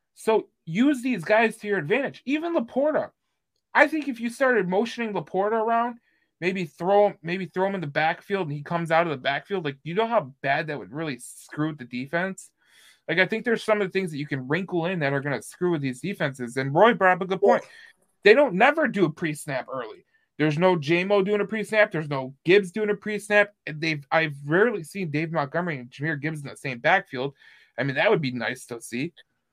So use these guys to your advantage. Even Laporta. I think if you started motioning Laporta around, maybe throw him, maybe throw him in the backfield and he comes out of the backfield, like you know how bad that would really screw with the defense? Like I think there's some of the things that you can wrinkle in that are going to screw with these defenses. And Roy brought up a good point. They don't never do a pre-snap early. There's no J-Mo doing a pre-snap. There's no Gibbs doing a pre-snap. And they've I've rarely seen Dave Montgomery and Jahmyr Gibbs in the same backfield. I mean, that would be nice to see.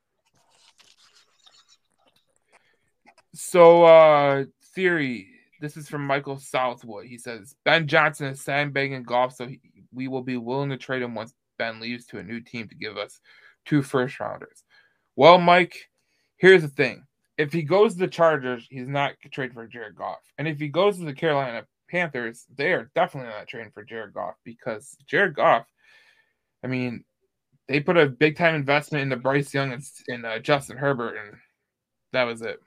So, uh, theory. This is from Michael Southwood. He says, Ben Johnson is sandbagging Goff, so he, we will be willing to trade him once Ben leaves to a new team to give us two first-rounders. Well, Mike, here's the thing. If he goes to the Chargers, he's not trading for Jared Goff. And if he goes to the Carolina Panthers, they are definitely not trading for Jared Goff, because Jared Goff, I mean, they put a big-time investment into Bryce Young and, and uh, Justin Herbert, and that was it.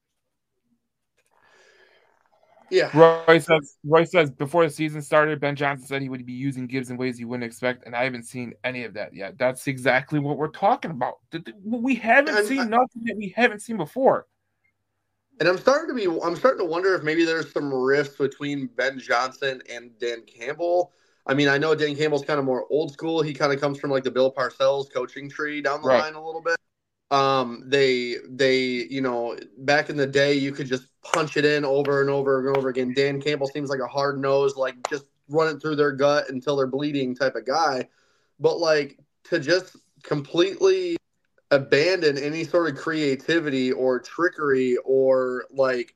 Yeah. Roy says, Roy says before the season started, Ben Johnson said he would be using Gibbs in ways you wouldn't expect, and I haven't seen any of that yet. That's exactly what we're talking about. We haven't and seen I, nothing that we haven't seen before. And I'm starting to be, I'm starting to wonder if maybe there's some rifts between Ben Johnson and Dan Campbell. I mean, I know Dan Campbell's kind of more old school. He kind of comes from like the Bill Parcells coaching tree down the right. line a little bit. Um, they, they, you know, back in the day, you could just punch it in over and over and over again. Dan Campbell seems like a hard nosed, like just run it through their gut until they're bleeding type of guy. But like to just completely abandon any sort of creativity or trickery or like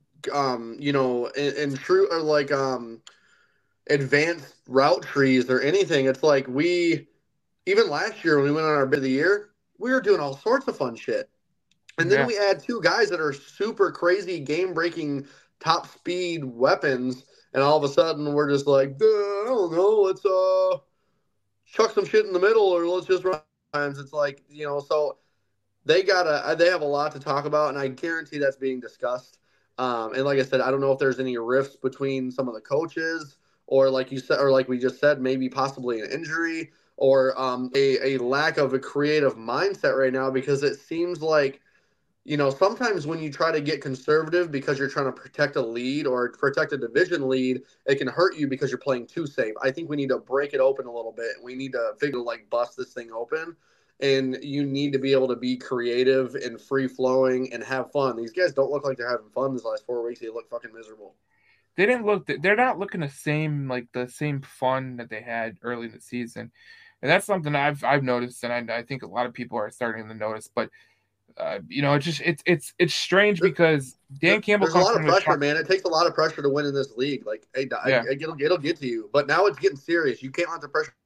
um you know and, and true or like um advanced route trees or anything. It's like we even last year when we went on our bid of the year, we were doing all sorts of fun shit. And then Yeah. we add two guys that are super crazy game breaking top speed weapons, and all of a sudden we're just like, I don't know, let's uh chuck some shit in the middle or let's just run times. It's like, you know, so they gotta they have a lot to talk about, and I guarantee that's being discussed. Um, and like I said, I don't know if there's any rifts between some of the coaches, or like you said, or like we just said, maybe possibly an injury or um, a a lack of a creative mindset right now, because it seems like you know sometimes when you try to get conservative because you're trying to protect a lead or protect a division lead, it can hurt you because you're playing too safe. I think we need to break it open a little bit. We need to figure like bust this thing open, and you need to be able to be creative and free flowing and have fun. These guys don't look like they're having fun this last four weeks. They look fucking miserable. They didn't look. They're not looking the same like the same fun that they had early in the season, and that's something I've I've noticed, and I, I think a lot of people are starting to notice. But uh, you know, it's just it's it's it's strange There, because Dan there, Campbell there's a comes lot of from the pressure, top. man. It takes a lot of pressure to win in this league. Like, hey, I, Yeah. I, it'll, it'll get to you. But now it's getting serious. You can't let the pressure.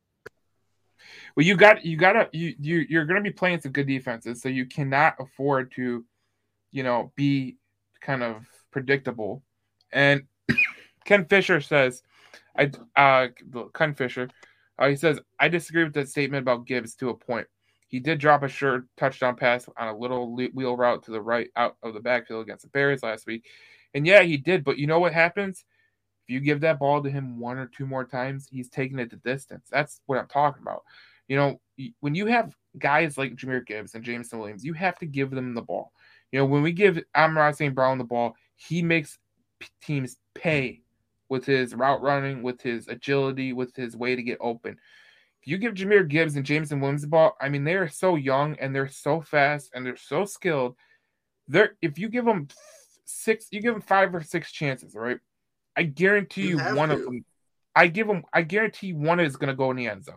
Well, you got you gotta you you you're gonna be playing some good defenses, so you cannot afford to, you know, be kind of predictable. And Ken Fisher says, I uh Ken Fisher, uh, he says I disagree with that statement about Gibbs to a point. He did drop a sure touchdown pass on a little wheel route to the right out of the backfield against the Bears last week, and yeah, he did. But you know what happens if you give that ball to him one or two more times? He's taking it the distance. That's what I'm talking about. You know, when you have guys like Jahmyr Gibbs and Jameson Williams, you have to give them the ball. You know, when we give Amon-Ra Saint Brown the ball, he makes teams pay with his route running, with his agility, with his way to get open. If you give Jahmyr Gibbs and Jameson Williams the ball, I mean, they are so young and they're so fast and they're so skilled. They're if you give them six, you give them five or six chances, right? I guarantee You you have one of to. them. I give them. I guarantee one is going to go in the end zone.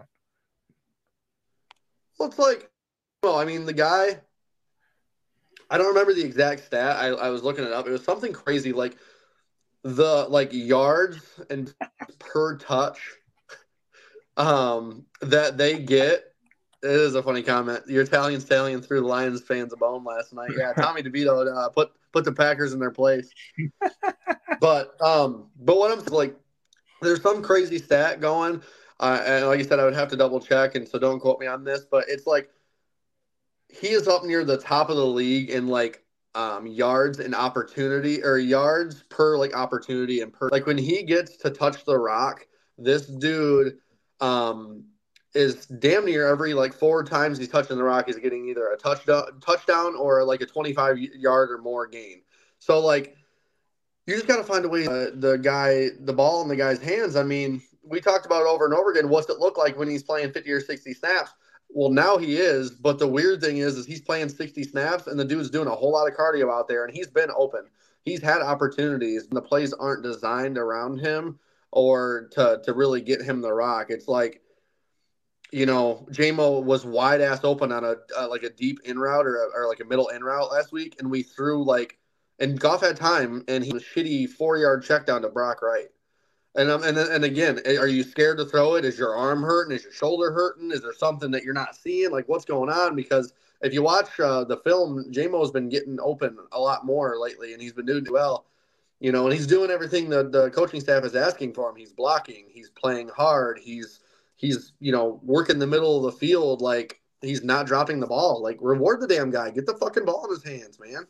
Well, it's like, well, I mean, the guy. I don't remember the exact stat. I, I was looking it up. It was something crazy, like the like yards and per touch um, that they get. It is a funny comment. Your Italian stallion threw the Lions fans a bone last night. Yeah, Tommy DeVito uh, put put the Packers in their place. But um, but what I'm like, there's some crazy stat going, uh, and like you said, I would have to double check, and so don't quote me on this. But it's like he is up near the top of the league in like um, yards and opportunity or yards per like opportunity and per like when he gets to touch the rock, this dude um, is damn near every like four times he's touching the rock, he's getting either a touchdown touchdown or like a twenty-five yard or more gain. So like you just got to find a way uh, the guy the ball in the guy's hands. I mean, we talked about it over and over again. What's it look like when he's playing fifty or sixty snaps? Well, now he is, but the weird thing is, is he's playing sixty snaps, and the dude's doing a whole lot of cardio out there, and he's been open. He's had opportunities, and the plays aren't designed around him or to to really get him the rock. It's like, you know, J-Mo was wide ass open on a uh, like a deep in route or, a, or like a middle in route last week, and we threw like, and Goff had time, and he was shitty four yard check down to Brock Wright. And um, and and again, are you scared to throw it? Is your arm hurting? Is your shoulder hurting? Is there something that you're not seeing? Like what's going on? Because if you watch uh, the film, J-Mo's been getting open a lot more lately, and he's been doing well. You know, and he's doing everything that the coaching staff is asking for him. He's blocking. He's playing hard. He's he's you know working the middle of the field. Like he's not dropping the ball. Like reward the damn guy. Get the fucking ball in his hands, man.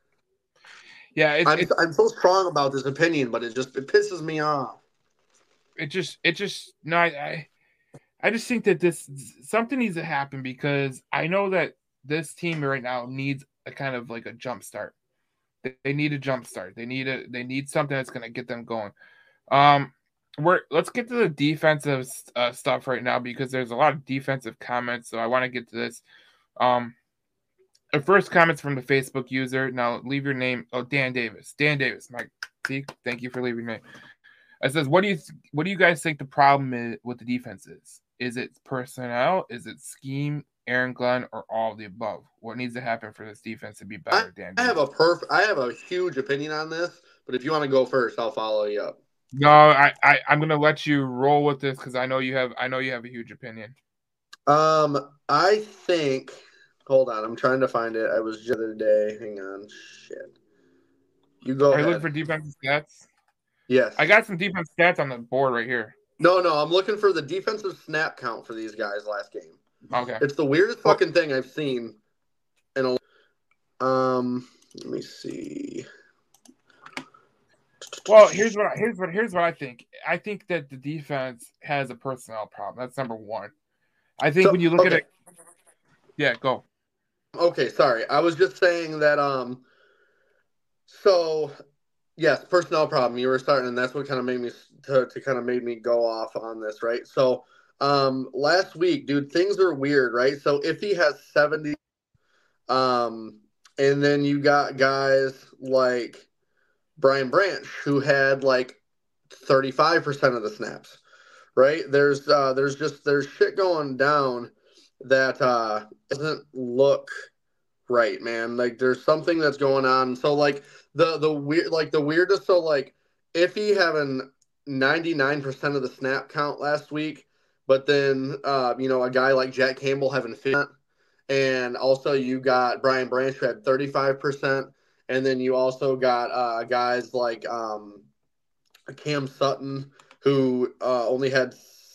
Yeah, it's I'm it's I'm so strong about this opinion, but it just it pisses me off. it just it just no. I, I I just think that this something needs to happen because I know that this team right now needs a kind of like a jump start. They, they need a jump start. They need a they need something that's going to get them going. Um, we're let's get to the defensive uh, stuff right now because there's a lot of defensive comments. So I want to get to this. Um, the first comments from the Facebook user. Now leave your name. Oh, Dan Davis. Dan Davis. Mike. See, thank you for leaving your name. It says, "What do you th- what do you guys think the problem is with the defense is? Is it personnel? Is it scheme? Aaron Glenn, or all of the above? What needs to happen for this defense to be better, I, Dan? I have a perf. I have a huge opinion on this, but if you want to go first, I'll follow you up. No, I, I I'm gonna let you roll with this because I know you have I know you have a huge opinion. Um, I think. Hold on, I'm trying to find it. I was just the other day. Hang on, shit. You go Are you ahead. looking for defensive stats? Yes, I got some defensive stats on the board right here. No, no, I'm looking for the defensive snap count for these guys last game. Okay, It's the weirdest fucking thing I've seen. In a, um, let me see. Well, here's what I, here's what here's what I think. I think that the defense has a personnel problem. That's number one. I think So, when you look okay. at it, yeah, go. Okay, sorry. I was just saying that. Um, so yes, personnel problem. You were starting, and that's what kind of made me to, to kind of made me go off on this, right? So, um, last week, dude, things are weird, right? So if he has seventy, um, and then you got guys like Brian Branch, who had like thirty-five percent of the snaps, right? There's uh, there's just there's shit going down that uh, doesn't look right, man. Like there's something that's going on. So like the the weird like the weirdest. So like if he having ninety-nine percent of the snap count last week, but then uh, you know a guy like Jack Campbell having fifty percent, and also you got Brian Branch who had thirty-five percent. And then you also got uh, guys like um, Cam Sutton, who uh, only had.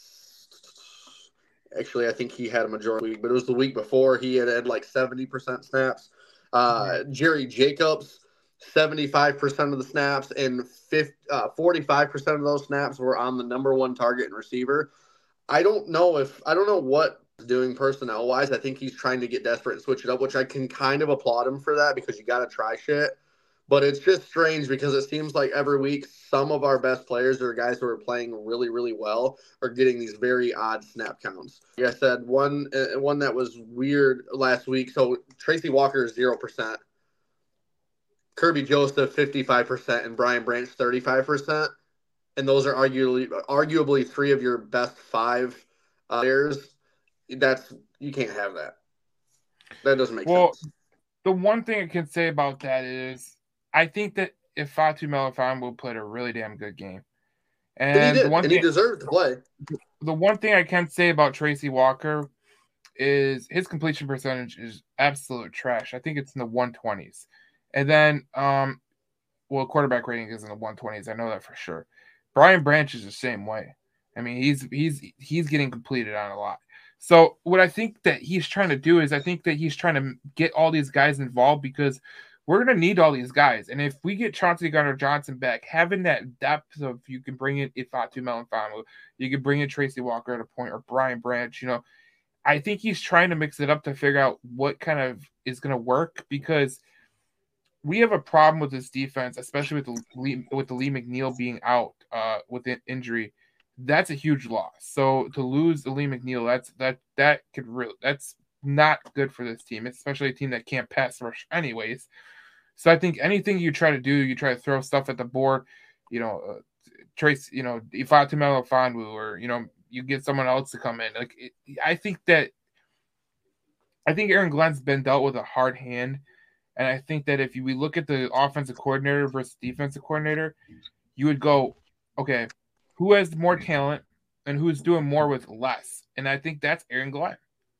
Actually, I think he had a majority week, but it was the week before he had had like seventy percent snaps. Uh, Jerry Jacobs, seventy-five percent of the snaps, and fifty, uh, forty-five percent of those snaps were on the number one target and receiver. I don't know if I don't know what he's doing personnel wise. I think he's trying to get desperate and switch it up, which I can kind of applaud him for that because you got to try shit. But it's just strange because it seems like every week some of our best players or guys who are playing really, really well are getting these very odd snap counts. Like I said, one uh, one that was weird last week. So Tracy Walker is zero percent, Kirby Joseph fifty-five percent, and Brian Branch thirty-five percent. And those are arguably arguably three of your best five uh, players. That's you can't have that. That doesn't make well, sense. The one thing I can say about that is I think that if Fatu Melifonwu played a really damn good game. And, And he did, the one and thing, he deserved to play. The one thing I can say about Tracy Walker is his completion percentage is absolute trash. I think it's in the one twenties. And then, um, well, quarterback rating is in the one twenties. I know that for sure. Brian Branch is the same way. I mean, he's he's he's getting completed on a lot. So what I think that he's trying to do is I think that he's trying to get all these guys involved because we're going to need all these guys. And if we get Chauncey Gardner-Johnson back, having that depth of you can bring in Ifeatu Melifonwu, you can bring in Tracy Walker at a point, or Brian Branch, you know, I think he's trying to mix it up to figure out what kind of is going to work because we have a problem with this defense, especially with the Lee, with the Lee McNeil being out uh, with an injury. That's a huge loss. So to lose Lee McNeil, that's that that could really that's not good for this team, especially a team that can't pass rush anyways. So I think anything you try to do, you try to throw stuff at the board, you know, uh, trace, you know, Ifeatu Melifonwu, or you know, you get someone else to come in. Like it, I think that I think Aaron Glenn's been dealt with a hard hand. And I think that if you, we look at the offensive coordinator versus defensive coordinator, you would go, okay, who has more talent and who's doing more with less? And I think that's Aaron Glenn.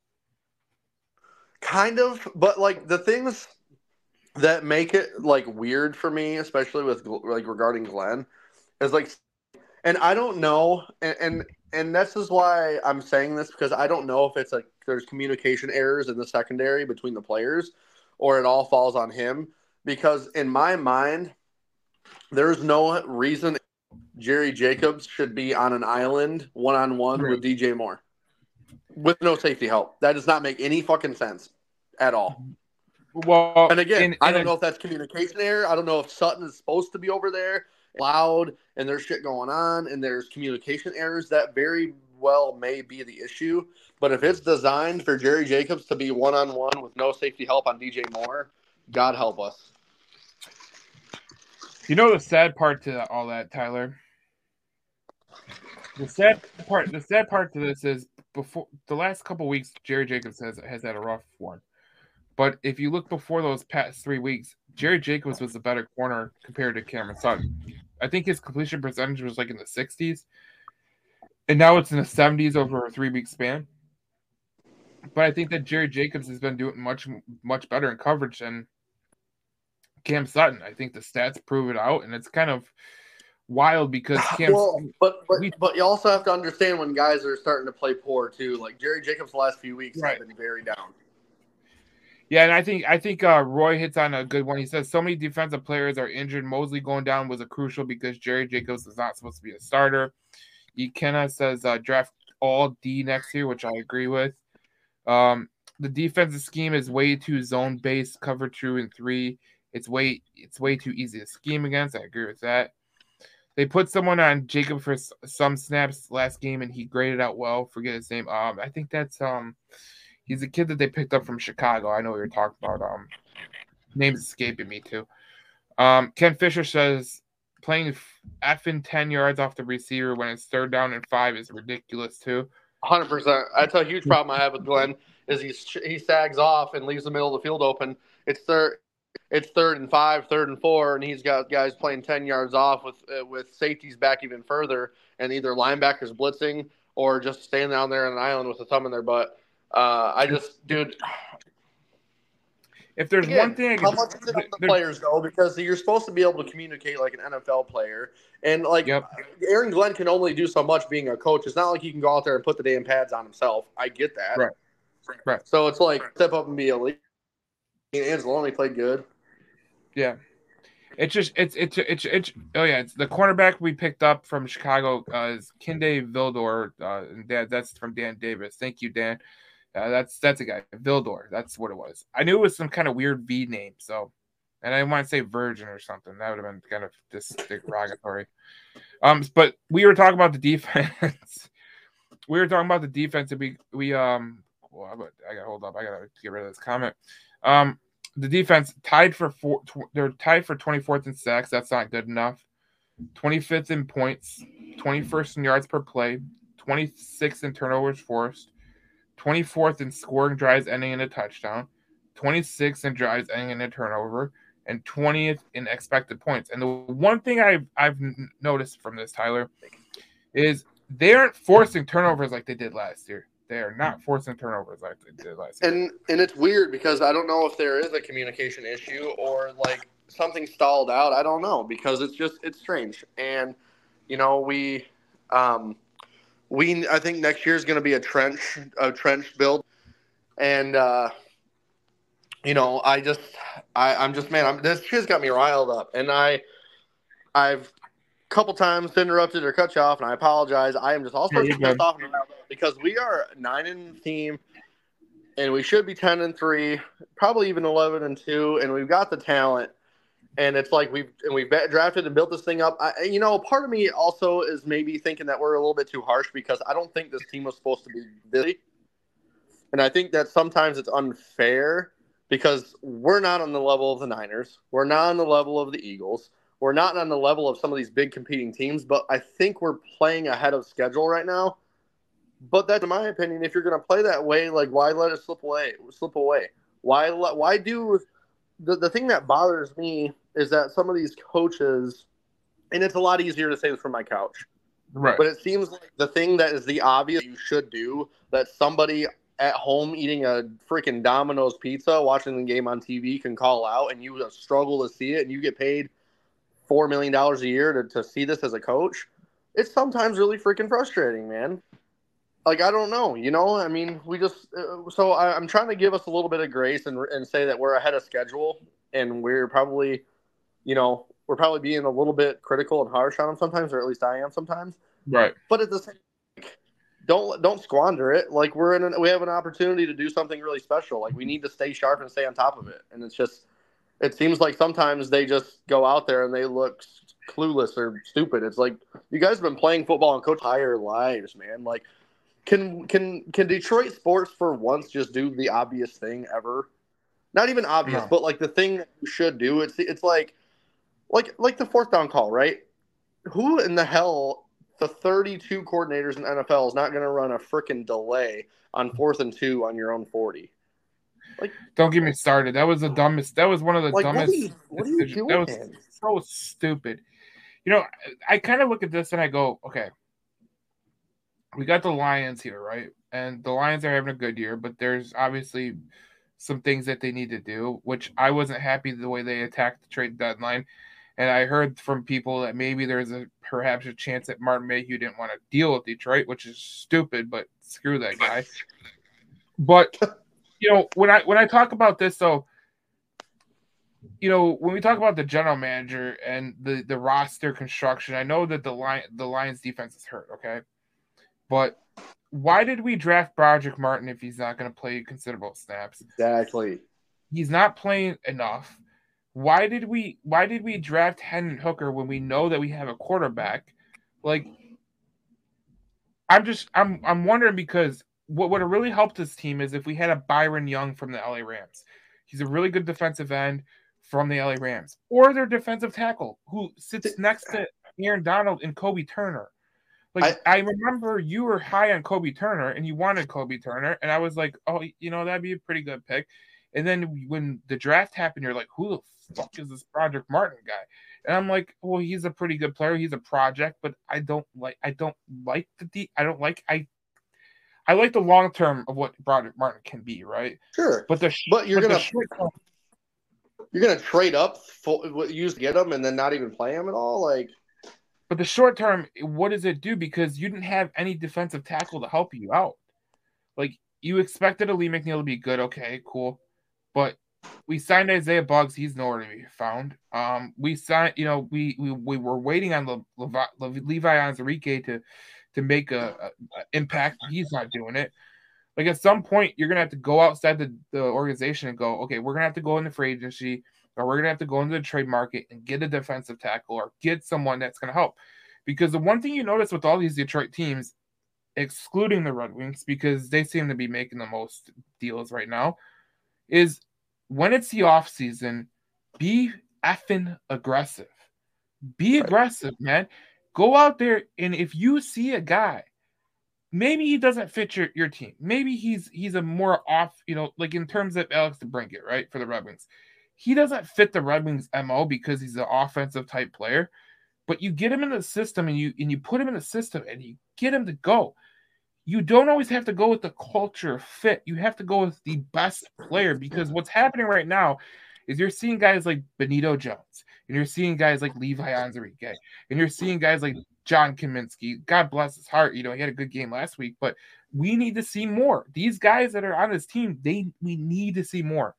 Kind of, but like the things that make it like weird for me, especially with like regarding Glenn, is like, and I don't know, and and, and this is why I'm saying this because I don't know if it's like there's communication errors in the secondary between the players, or it all falls on him. Because in my mind, there's no reason Jerry Jacobs should be on an island one on one with D J Moore with no safety help. That does not make any fucking sense at all. Well, and again, in, in I don't a, know if that's communication error. I don't know if Sutton is supposed to be over there loud and there's shit going on and there's communication errors. That very well may be the issue. But if it's designed for Jerry Jacobs to be one-on-one with no safety help on D J Moore, God help us. You know the sad part to all that, Tyler? The sad part, the sad part to this is before the last couple weeks, Jerry Jacobs has has had a rough one. But if you look before those past three weeks, Jerry Jacobs was a better corner compared to Cameron Sutton. I think his completion percentage was like in the sixties, and now it's in the seventies over a three week span. But I think that Jerry Jacobs has been doing much much better in coverage than Cam Sutton. I think the stats prove it out, and it's kind of wild because Cam. Well, but but we, but you also have to understand when guys are starting to play poor too. Like Jerry Jacobs, the last few weeks right. have been very down. Yeah, and I think I think uh, Roy hits on a good one. He says so many defensive players are injured. Mosley going down was a crucial because Jerry Jacobs was not supposed to be a starter. Ikenna says uh, draft all D next year, which I agree with. Um, the defensive scheme is way too zone based, cover two and three. It's way it's way too easy to scheme against. I agree with that. They put someone on Jacob for some snaps last game, and he graded out well. Forget his name. Um, I think that's um. He's a kid that they picked up from Chicago. I know what you're talking about. Um, name's escaping me too. Um, Ken Fisher says playing effing ten yards off the receiver when it's third down and five is ridiculous too. one hundred percent. That's a huge problem I have with Glenn is he he sags off and leaves the middle of the field open. It's third, it's third and five, third and four, and he's got guys playing ten yards off with uh, with safeties back even further, and either linebackers blitzing or just standing down there on an island with a thumb in their butt. Uh, I just, dude. If there's again, one thing, how much is it on the players though? Because you're supposed to be able to communicate like an N F L player, and like yep. Aaron Glenn can only do so much being a coach. It's not like he can go out there and put the damn pads on himself. I get that, right? Right. So it's like step up and be elite. Anzalone played good. Yeah. It's just it's it's it's it's oh yeah, it's the cornerback we picked up from Chicago uh, is Kinde Vildor. Uh, and that, that's from Dan Davis. Thank you, Dan. Uh, that's that's a guy, Vildor. That's what it was. I knew it was some kind of weird V name, so and I didn't want to say Virgin or something. That would have been kind of dis- derogatory. Um, but we were talking about the defense. we were talking about the defense, and we we um. Well, I gotta hold up. I gotta get rid of this comment. Um. The defense tied for four. Tw- they're tied for twenty-fourth in sacks. That's not good enough. twenty-fifth in points. twenty-first in yards per play. twenty-sixth in turnovers forced. twenty-fourth in scoring drives ending in a touchdown. twenty-sixth in drives ending in a turnover. And twentieth in expected points. And the one thing I've I've noticed from this, Tyler, is they aren't forcing turnovers like they did last year. They are not forcing turnovers like they did last year. And and it's weird because I don't know if there is a communication issue or like something stalled out. I don't know because it's just it's strange. And you know we um we I think next year is going to be a trench a trench build. And uh, you know I just I I'm just man I'm this shit's got me riled up. And I I've couple times interrupted or cut you off, and I apologize. I am just all sorts Yeah, of pissed off because we are nine in the team, and we should be ten and three, probably even eleven and two, and we've got the talent. And it's like we've and we've drafted and built this thing up. I, you know, part of me also is maybe thinking that we're a little bit too harsh because I don't think this team was supposed to be this. And I think that sometimes it's unfair because we're not on the level of the Niners. We're not on the level of the Eagles. We're not on the level of some of these big competing teams, but I think we're playing ahead of schedule right now. But that's in my opinion. If you're going to play that way, like why let it slip away? Slip away. Why let? Why do the the thing that bothers me is that some of these coaches, and it's a lot easier to say this from my couch, right? But it seems like the thing that is the obvious you should do that somebody at home eating a freaking Domino's pizza, watching the game on T V can call out, and you struggle to see it, and you get paid four million dollars a year to, to see this as a coach, it's sometimes really freaking frustrating, man. Like, I don't know, you know? I mean, we just uh, – so I, I'm trying to give us a little bit of grace and, and say that we're ahead of schedule, and we're probably, you know, we're probably being a little bit critical and harsh on them sometimes, or at least I am sometimes. Right. But at the same time, don't, don't squander it. Like, we're in an, we have an opportunity to do something really special. Like, we need to stay sharp and stay on top of it. And it's just – it seems like sometimes they just go out there and they look clueless or stupid. It's like you guys have been playing football and coach entire lives, man. Like, can can can Detroit sports for once just do the obvious thing ever? Not even obvious, No. but like the thing that you should do. It's it's like like like the fourth down call, right? Who in the hell the thirty-two coordinators in N F L is not going to run a freaking delay on fourth and two on your own forty. Like, don't get me started. That was the dumbest. That was one of the like, dumbest. What are you, what are you doing? That was so stupid. You know, I, I kind of look at this and I go, okay, we got the Lions here, right? And the Lions are having a good year, but there's obviously some things that they need to do, which I wasn't happy the way they attacked the trade deadline. And I heard from people that maybe there's a perhaps a chance that Martin Mayhew didn't want to deal with Detroit, which is stupid, but screw that guy. But you know, when I when I talk about this, though, you know, when we talk about the general manager and the, the roster construction, I know that the line the Lions defense is hurt, okay? But why did we draft Broderick Martin if he's not going to play considerable snaps? Exactly. He's not playing enough. Why did we why did we draft Hendon Hooker when we know that we have a quarterback? Like, I'm just I'm I'm wondering because what would have really helped this team is if we had a Byron Young from the L A Rams. He's a really good defensive end from the L A Rams. Or their defensive tackle who sits next to Aaron Donald and Kobe Turner. Like, I, I remember you were high on Kobe Turner and you wanted Kobe Turner. And I was like, oh, you know, that'd be a pretty good pick. And then when the draft happened, you're like, who the fuck is this Broderick Martin guy? And I'm like, well, he's a pretty good player. He's a project, but I don't like, I don't like the deep. I don't like, I, I like the long term of what Broderick Martin can be, right? Sure. But the, but you're but gonna, the short term, you're gonna trade up for what you used to get him and then not even play him at all, like. But the short term, what does it do? Because you didn't have any defensive tackle to help you out. Like, you expected Lee McNeil to be good. Okay, cool. But we signed Isaiah Buggs. He's nowhere to be found. Um, we signed, you know, we we, we were waiting on Le, Le, Le, Levi Onwuzurike to to make a, a, a impact. He's not doing it. Like, at some point, you're gonna have to go outside the, the organization and go, okay, we're gonna have to go into free agency, or we're gonna have to go into the trade market and get a defensive tackle or get someone that's gonna help. Because the one thing you notice with all these Detroit teams, excluding the Red Wings, because they seem to be making the most deals right now, is when it's the off season, be effing aggressive. Be Right. aggressive, man. Go out there, and if you see a guy, maybe he doesn't fit your, your team. Maybe he's he's a more off, you know, like in terms of Alex DeBrincat, right, for the Red Wings. He doesn't fit the Red Wings M O because he's an offensive type player. But you get him in the system and you and you put him in the system and you get him to go. You don't always have to go with the culture fit. You have to go with the best player, because what's happening right now is you're seeing guys like Benito Jones, and you're seeing guys like Levi Onwuzurike, and you're seeing guys like John Kaminsky. God bless his heart. You know, he had a good game last week, but we need to see more. These guys that are on this team, they we need to see more.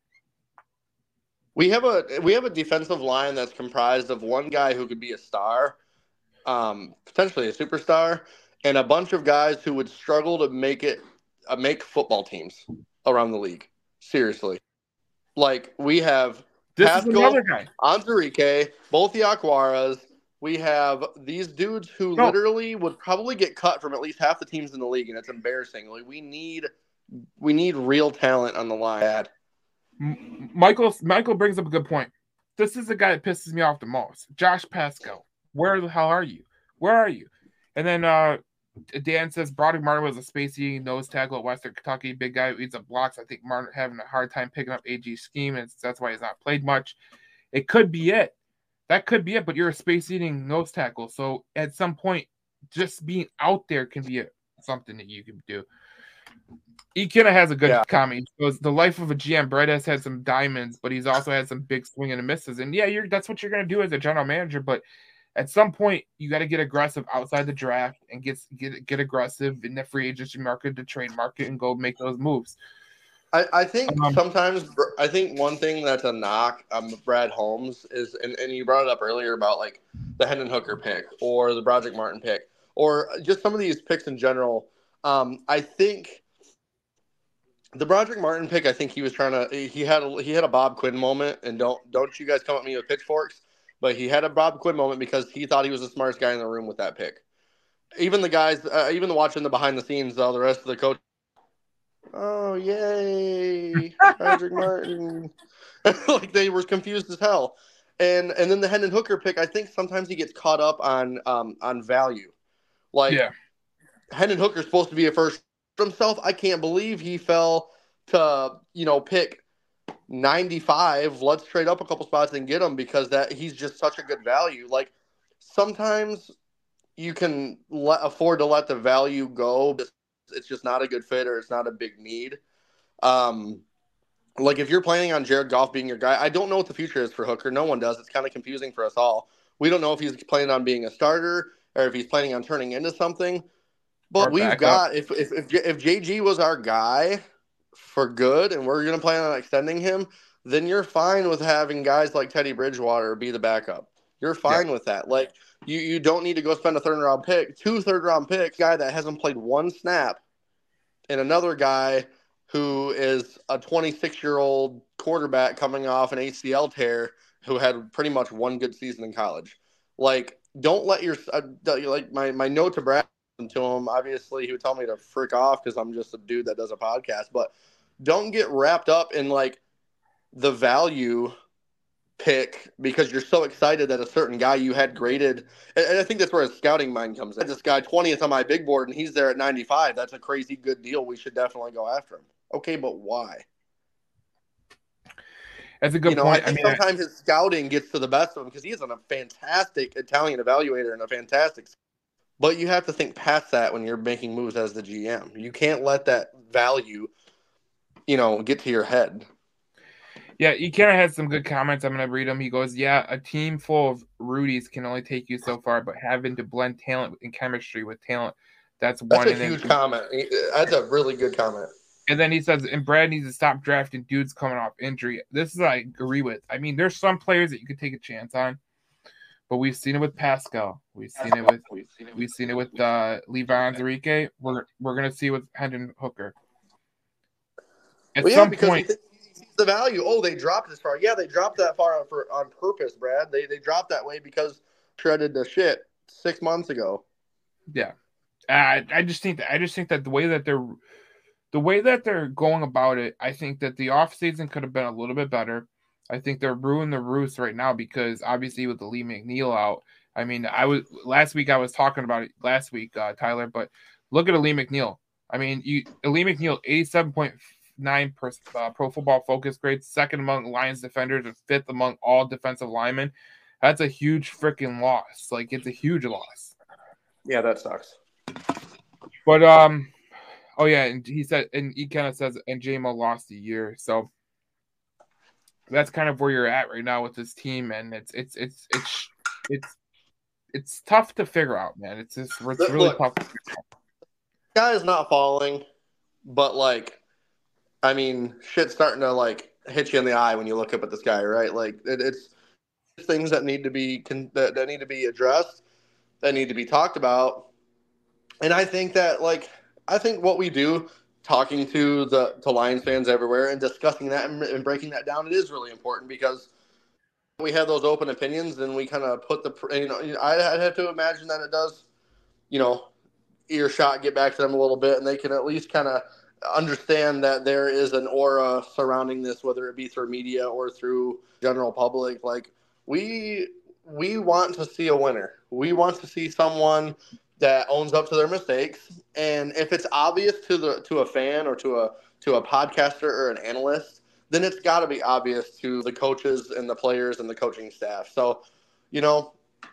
We have a we have a defensive line that's comprised of one guy who could be a star, um, potentially a superstar, and a bunch of guys who would struggle to make it uh, make football teams around the league. Seriously, like we have this Pascal, is another guy, Onwuzurike, both the Aquaras. We have these dudes who no. literally would probably get cut from at least half the teams in the league, and it's embarrassing. Like we need we need real talent on the line. Michael Michael brings up a good point. This is the guy that pisses me off the most. Josh Pascal. Where the hell are you? Where are you? And then uh, Dan says Broderick Martin was a space-eating nose tackle at Western Kentucky. Big guy who eats up blocks. I think Martin having a hard time picking up A G's scheme, and that's why he's not played much. It could be it. That could be it, but you're a space-eating nose tackle. So at some point, just being out there can be a, something that you can do. Ikenna has a good yeah. comment. He goes, the life of a G M. Brett has had some diamonds, but he's also had some big swinging and misses. And yeah, you're that's what you're gonna do as a general manager. But at some point, you got to get aggressive outside the draft and get get get aggressive in the free agency market, the trade market, and go make those moves. I, I think um, sometimes I think one thing that's a knock on Brad Holmes is, and, and you brought it up earlier about like the Hendon Hooker pick or the Broderick Martin pick or just some of these picks in general. Um, I think. The Broderick Martin pick, I think he was trying to. He had a he had a Bob Quinn moment, and don't don't you guys come at me with pitchforks. But he had a Bob Quinn moment because he thought he was the smartest guy in the room with that pick. Even the guys, uh, even the watching the behind the scenes, all the rest of the coach. Oh yay, Broderick Martin! Like they were confused as hell. And and then the Hendon Hooker pick, I think sometimes he gets caught up on um, on value. Like, Yeah. Hendon Hooker's supposed to be a first himself. I can't believe he fell to, you know, pick ninety-five. Let's trade up a couple spots and get him because that he's just such a good value. Like, sometimes you can let, afford to let the value go. It's just not a good fit or it's not a big need. Um, like if you're planning on Jared Goff being your guy, I don't know what the future is for Hooker. No one does. It's kind of confusing for us all. We don't know if he's planning on being a starter or if he's planning on turning into something. But Or we've backup. got if if if, if J G was our guy for good and we're going to plan on extending him, then you're fine with having guys like Teddy Bridgewater be the backup. You're fine yeah. with that. Like you you don't need to go spend a third round pick, two third round picks, guy that hasn't played one snap, and another guy who is a twenty-six year old quarterback coming off an A C L tear who had pretty much one good season in college. Like, don't let your uh, like my my note to Brad to him. Obviously, he would tell me to frick off because I'm just a dude that does a podcast. But don't get wrapped up in like the value pick because you're so excited that a certain guy you had graded. And I think that's where his scouting mind comes in. This guy twentieth on my big board and he's there at ninety-five. That's a crazy good deal. We should definitely go after him. Okay, but why? That's a good you know, point. I think I mean, sometimes I... his scouting gets to the best of him because he is a fantastic Italian evaluator and a fantastic. But you have to think past that when you're making moves as the G M. You can't let that value, you know, get to your head. Yeah, he kind of has some good comments. I'm going to read them. He goes, yeah, a team full of Rudies can only take you so far, but having to blend talent and chemistry with talent, that's one. That's a huge then, comment. That's a really good comment. And then he says, and Brad needs to stop drafting dudes coming off injury. This is what I agree with. I mean, there's some players that you could take a chance on, but we've seen it with Pascal. We've seen it with we've seen it, we've seen it with uh, Levan Enrique. We're we're gonna see with Hendon Hooker. At well, yeah, some because point, he sees the value. Oh, they dropped this far. Yeah, they dropped that far on, for on purpose, Brad. They they dropped that way because shredded the shit six months ago. Yeah, I I just think that I just think that the way that they're the way that they're going about it, I think that the offseason could have been a little bit better. I think they're ruining the roost right now because obviously with the Lee McNeil out, I mean, I was last week I was talking about it last week, uh, Tyler, but look at Lee McNeil. I mean, you Lee McNeil, eighty-seven point nine per, uh, Pro Football Focus grade, second among Lions defenders, and fifth among all defensive linemen. That's a huge freaking loss. Like, it's a huge loss. Yeah, that sucks. But um. Oh yeah, and he said, and he kind of says, and J M O lost a year, so that's kind of where you're at right now with this team, and it's it's it's it's it's it's tough to figure out, man. It's just it's really Look, tough to figure out. The guy is not falling, but like, I mean, shit's starting to like hit you in the eye when you look up at this guy, right? Like, it, it's things that need to be that, that need to be addressed, that need to be talked about, and I think that like. I think what we do, talking to the to Lions fans everywhere and discussing that and, and breaking that down, it is really important because we have those open opinions and we kind of put the, you know, I'd have to imagine that it does, you know, earshot get back to them a little bit and they can at least kind of understand that there is an aura surrounding this, whether it be through media or through general public. Like we we want to see a winner. We want to see someone that owns up to their mistakes, and if it's obvious to the to a fan or to a to a podcaster or an analyst, then it's got to be obvious to the coaches and the players and the coaching staff. So, you know,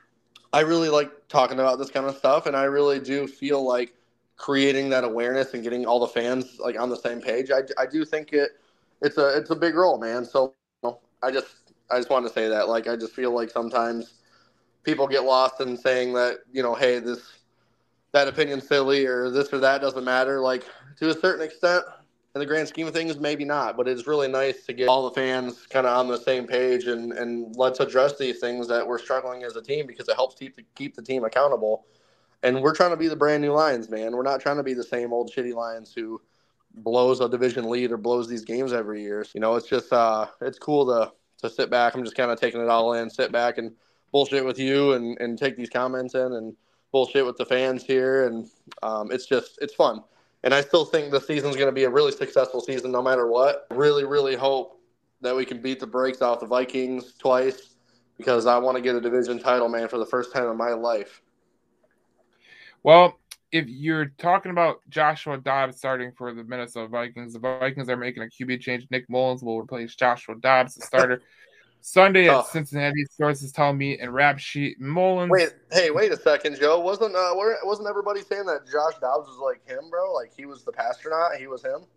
I really like talking about this kind of stuff, and I really do feel like creating that awareness and getting all the fans like on the same page. I, I do think it it's a it's a big role, man. So you know, I just I just wanted to say that. Like I just feel like sometimes people get lost in saying that, you know, hey, this that opinion's silly or this or that doesn't matter. Like to a certain extent, in the grand scheme of things, maybe not. But it's really nice to get all the fans kind of on the same page and, and let's address these things that we're struggling as a team because it helps keep the, keep the team accountable. And we're trying to be the brand new Lions, man. We're not trying to be the same old shitty Lions who blows a division lead or blows these games every year. You know, it's just uh, it's cool to to sit back. I'm just kind of taking it all in, sit back and bullshit with you and, and take these comments in and bullshit with the fans here, and um, it's just it's fun. And I still think the season's going to be a really successful season no matter what. Really, really hope that we can beat the brakes off the Vikings twice because I want to get a division title, man, for the first time in my life. Well, if you're talking about Joshua Dobbs starting for the Minnesota Vikings, the Vikings are making a Q B change. Nick Mullins will replace Joshua Dobbs, the starter. Sunday at Tough. Cincinnati, sources tell me, and rap sheet Mullins. Wait, hey, wait a second, Joe. Wasn't uh, where, wasn't everybody saying that Josh Dobbs was like him, bro? Like he was the astronaut, he was him.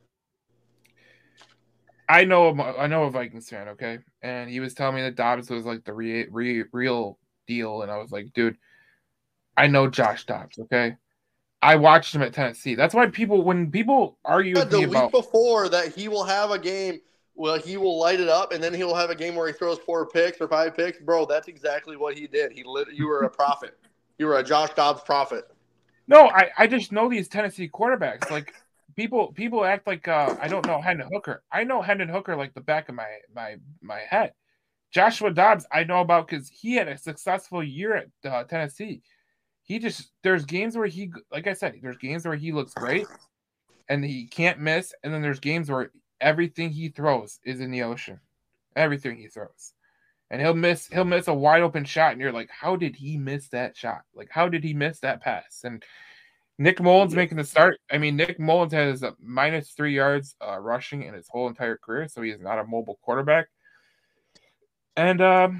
I know, I know a Vikings fan, okay, and he was telling me that Dobbs was like the re, re, real deal, and I was like, dude, I know Josh Dobbs, okay. I watched him at Tennessee. That's why people, when people argue with The me week about before that, he will have a game where he will light it up, and then he will have a game where he throws four picks or five picks, bro. That's exactly what he did. He lit, you were a prophet. You were a Josh Dobbs prophet. no, I, I just know these Tennessee quarterbacks. Like people people act like uh, I don't know Hendon Hooker. I know Hendon Hooker like the back of my my my head. Joshua Dobbs I know about because he had a successful year at uh, Tennessee. He just there's games where he like I said there's games where he looks great and he can't miss, and then there's games where everything he throws is in the ocean, everything he throws, and he'll miss he'll miss a wide open shot, and you're like, how did he miss that shot? Like how did he miss that pass? And Nick Mullins making the start. I mean, Nick Mullins has a minus three yards uh, rushing in his whole entire career, so he is not a mobile quarterback. And um,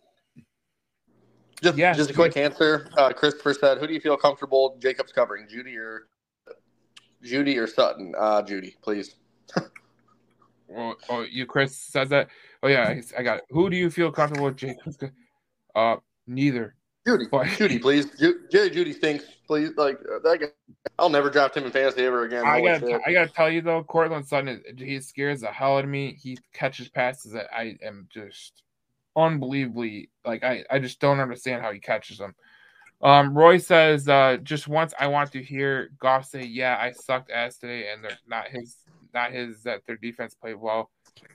just yeah, just a quick answer. Uh, Christopher said, "Who do you feel comfortable Jacobs covering, Judy or Judy or Sutton? Uh, Judy, please." Oh, oh, you Chris says that. Oh yeah, I got it. Who do you feel comfortable with, Jacobs? Uh, neither. Judy, But Judy, please. Ju- Jerry Judy thinks, please. Like that guy, I'll never draft him in fantasy ever again. I Holy got shit. I got to tell you though, Cortland Sutton, he scares the hell out of me. He catches passes that I am just unbelievably like. I I just don't understand how he catches them. Um, Roy says, uh, just once I want to hear Goff say, "Yeah, I sucked ass today," and they're not his, not his. That their defense played well.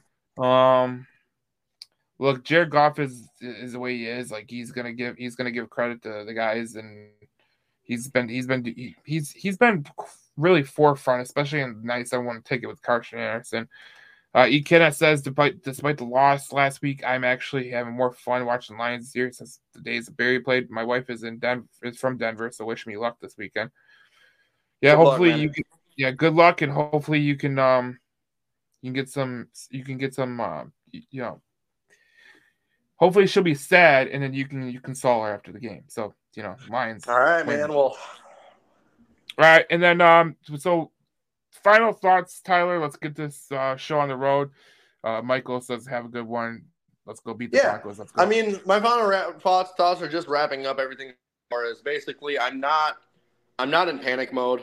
Um, look, Jared Goff is is the way he is. Like he's gonna give he's gonna give credit to the guys, and he's been he's been he, he's he's been really forefront, especially in the nights I want to take it with Carson Anderson. Uh, Ikeda says, despite despite the loss last week, I'm actually having more fun watching Lions this year since the days that Barry played. My wife is in Denver, is from Denver, so wish me luck this weekend. Yeah, Good luck, hopefully man. you can. Yeah, good luck, and hopefully you can um you can get some you can get some uh, you, you know. Hopefully she'll be sad, and then you can you console her after the game. So you know, Lions. All right, win. man. Well, All right, and then um so final thoughts, Tyler. Let's get this uh, show on the road. Uh, Michael says, "Have a good one. Let's go beat the yeah. Broncos. Let's go." I mean, my final ra- thoughts thoughts are just wrapping up everything. Is basically, I'm not I'm not in panic mode.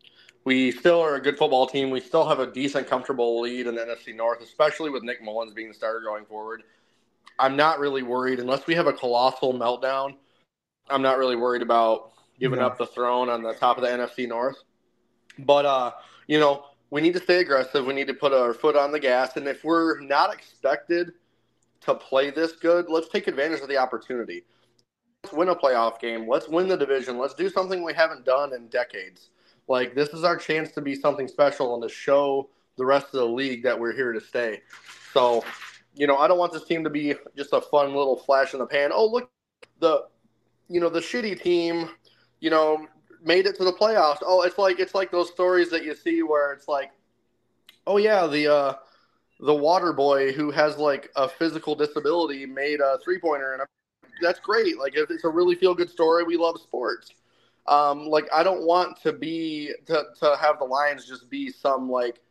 We still are a good football team. We still have a decent, comfortable lead in the N F C North, especially with Nick Mullins being the starter going forward. I'm not really worried unless we have a colossal meltdown. I'm not really worried about giving Yeah. up the throne on the top of the N F C North. But, uh, you know, we need to stay aggressive. We need to put our foot on the gas. And if we're not expected to play this good, let's take advantage of the opportunity. Let's win a playoff game. Let's win the division. Let's do something we haven't done in decades. Like, this is our chance to be something special and to show the rest of the league that we're here to stay. So, you know, I don't want this team to be just a fun little flash in the pan. Oh, look, the, you know, the shitty team, you know, made it to the playoffs. Oh, it's like it's like those stories that you see where it's like, oh yeah, the uh, the water boy who has like a physical disability made a three pointer, and that's great. Like it's a really feel good story. We love sports. Um, like I don't want to be to to have the Lions just be some like,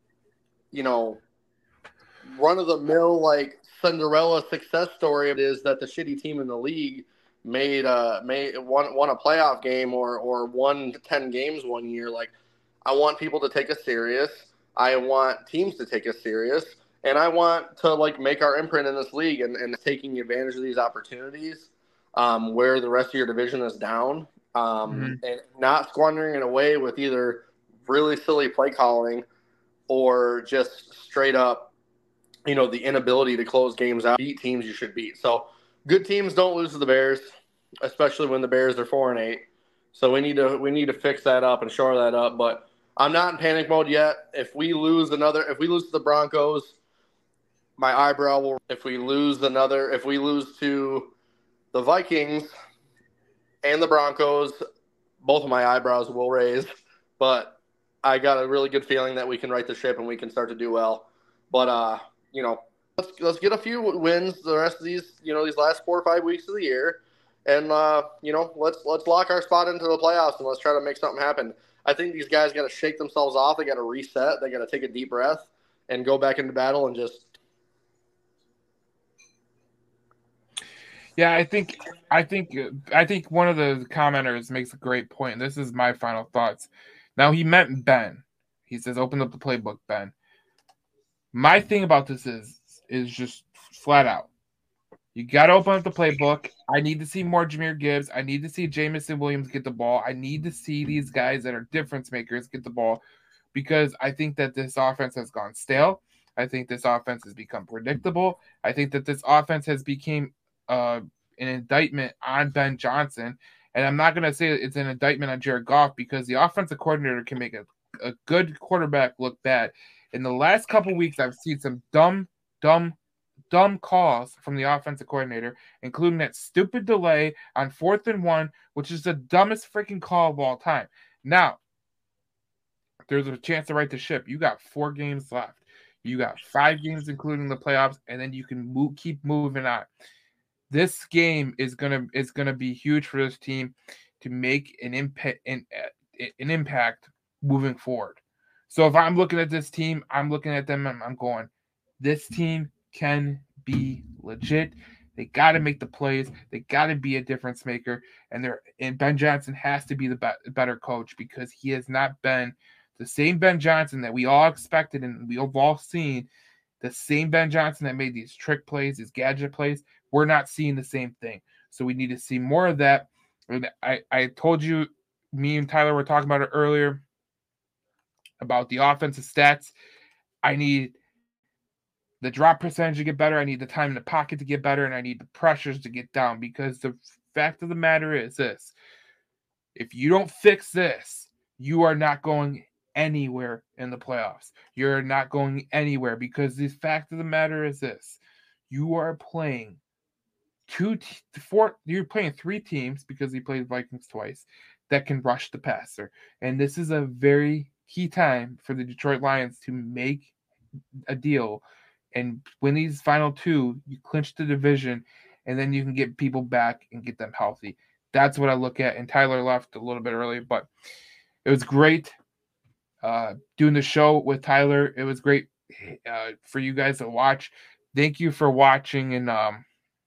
you know, run of the mill like Cinderella success story. It is that the shitty team in the league made uh made won won a playoff game or or won ten games one year. Like I want people to take us serious. I want teams to take us serious, and I want to like make our imprint in this league and, and taking advantage of these opportunities um, where the rest of your division is down um, Mm-hmm. and not squandering it away with either really silly play calling or just straight up, you know, the inability to close games out, beat teams you should beat. So good teams don't lose to the Bears, especially when the Bears are four and eight. So we need to we need to fix that up and shore that up. But I'm not in panic mode yet. If we lose another, if we lose to the Broncos, my eyebrow will. If we lose another, if we lose to the Vikings and the Broncos, both of my eyebrows will raise, but I got a really good feeling that we can right the ship and we can start to do well. But uh, you know, let's let's get a few wins the rest of these, you know, these last four or five weeks of the year, and uh, you know, let's let's lock our spot into the playoffs and let's try to make something happen. I think these guys got to shake themselves off. They got to reset. They got to take a deep breath and go back into battle and just. Yeah, I think, I think, I think one of the commenters makes a great point. And this is my final thoughts. Now he meant Ben. He says, "Open up the playbook, Ben." My thing about this is, is just flat out. You got to open up the playbook. I need to see more Jahmyr Gibbs. I need to see Jameson Williams get the ball. I need to see these guys that are difference makers get the ball, because I think that this offense has gone stale. I think this offense has become predictable. I think that this offense has become uh, an indictment on Ben Johnson. And I'm not going to say it's an indictment on Jared Goff, because the offensive coordinator can make a, a good quarterback look bad. In the last couple weeks, I've seen some dumb, dumb, dumb calls from the offensive coordinator, including that stupid delay on fourth and one, which is the dumbest freaking call of all time. Now, there's a chance to right the ship. You got four games left. You got five games, including the playoffs, and then you can move, keep moving on. This game is gonna is gonna be huge for this team to make an impact an, an impact moving forward. So if I'm looking at this team, I'm looking at them and I'm going, this team can be legit. They got to make the plays. They got to be a difference maker. And they're and Ben Johnson has to be the be- better coach, because he has not been the same Ben Johnson that we all expected and we have all seen. The same Ben Johnson that made these trick plays, these gadget plays. We're not seeing the same thing. So we need to see more of that. I, I told you, me and Tyler were talking about it earlier, about the offensive stats. I need the drop percentage to get better. I need the time in the pocket to get better. And I need the pressures to get down, because the fact of the matter is this. If you don't fix this, you are not going anywhere in the playoffs. You're not going anywhere, because the fact of the matter is this. You are playing two, t- four, you're playing three teams, because he played Vikings twice, that can rush the passer. And this is a very key time for the Detroit Lions to make a deal and win these final two. You clinch the division, and then you can get people back and get them healthy. That's what I look at. And Tyler left a little bit early, but it was great uh, doing the show with Tyler. It was great uh, for you guys to watch. Thank you for watching, and um,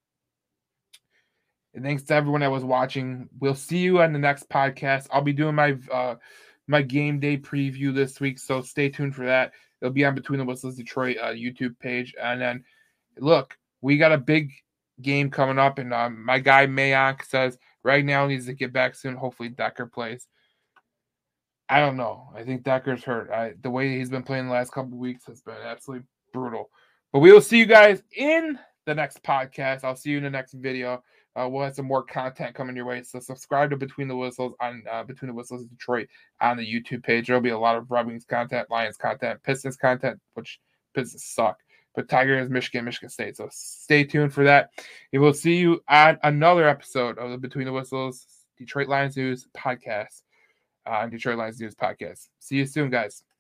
and thanks to everyone that was watching. We'll see you on the next podcast. I'll be doing my uh, my game day preview this week, so stay tuned for that. It'll be on Between the Whistles Detroit uh, YouTube page. And then, look, we got a big game coming up, and um, my guy Mayock says right now needs to get back soon. Hopefully Decker plays. I don't know. I think Decker's hurt. I, the way he's been playing the last couple of weeks has been absolutely brutal. But we will see you guys in the next podcast. I'll see you in the next video. Uh, we'll have some more content coming your way. So subscribe to Between the Whistles on uh, Between the Whistles Detroit on the YouTube page. There'll be a lot of Red Wings content, Lions content, Pistons content, which Pistons suck. But Tigers, Michigan, Michigan State. So stay tuned for that. And we'll see you on another episode of the Between the Whistles Detroit Lions News podcast. On uh, Detroit Lions News podcast. See you soon, guys.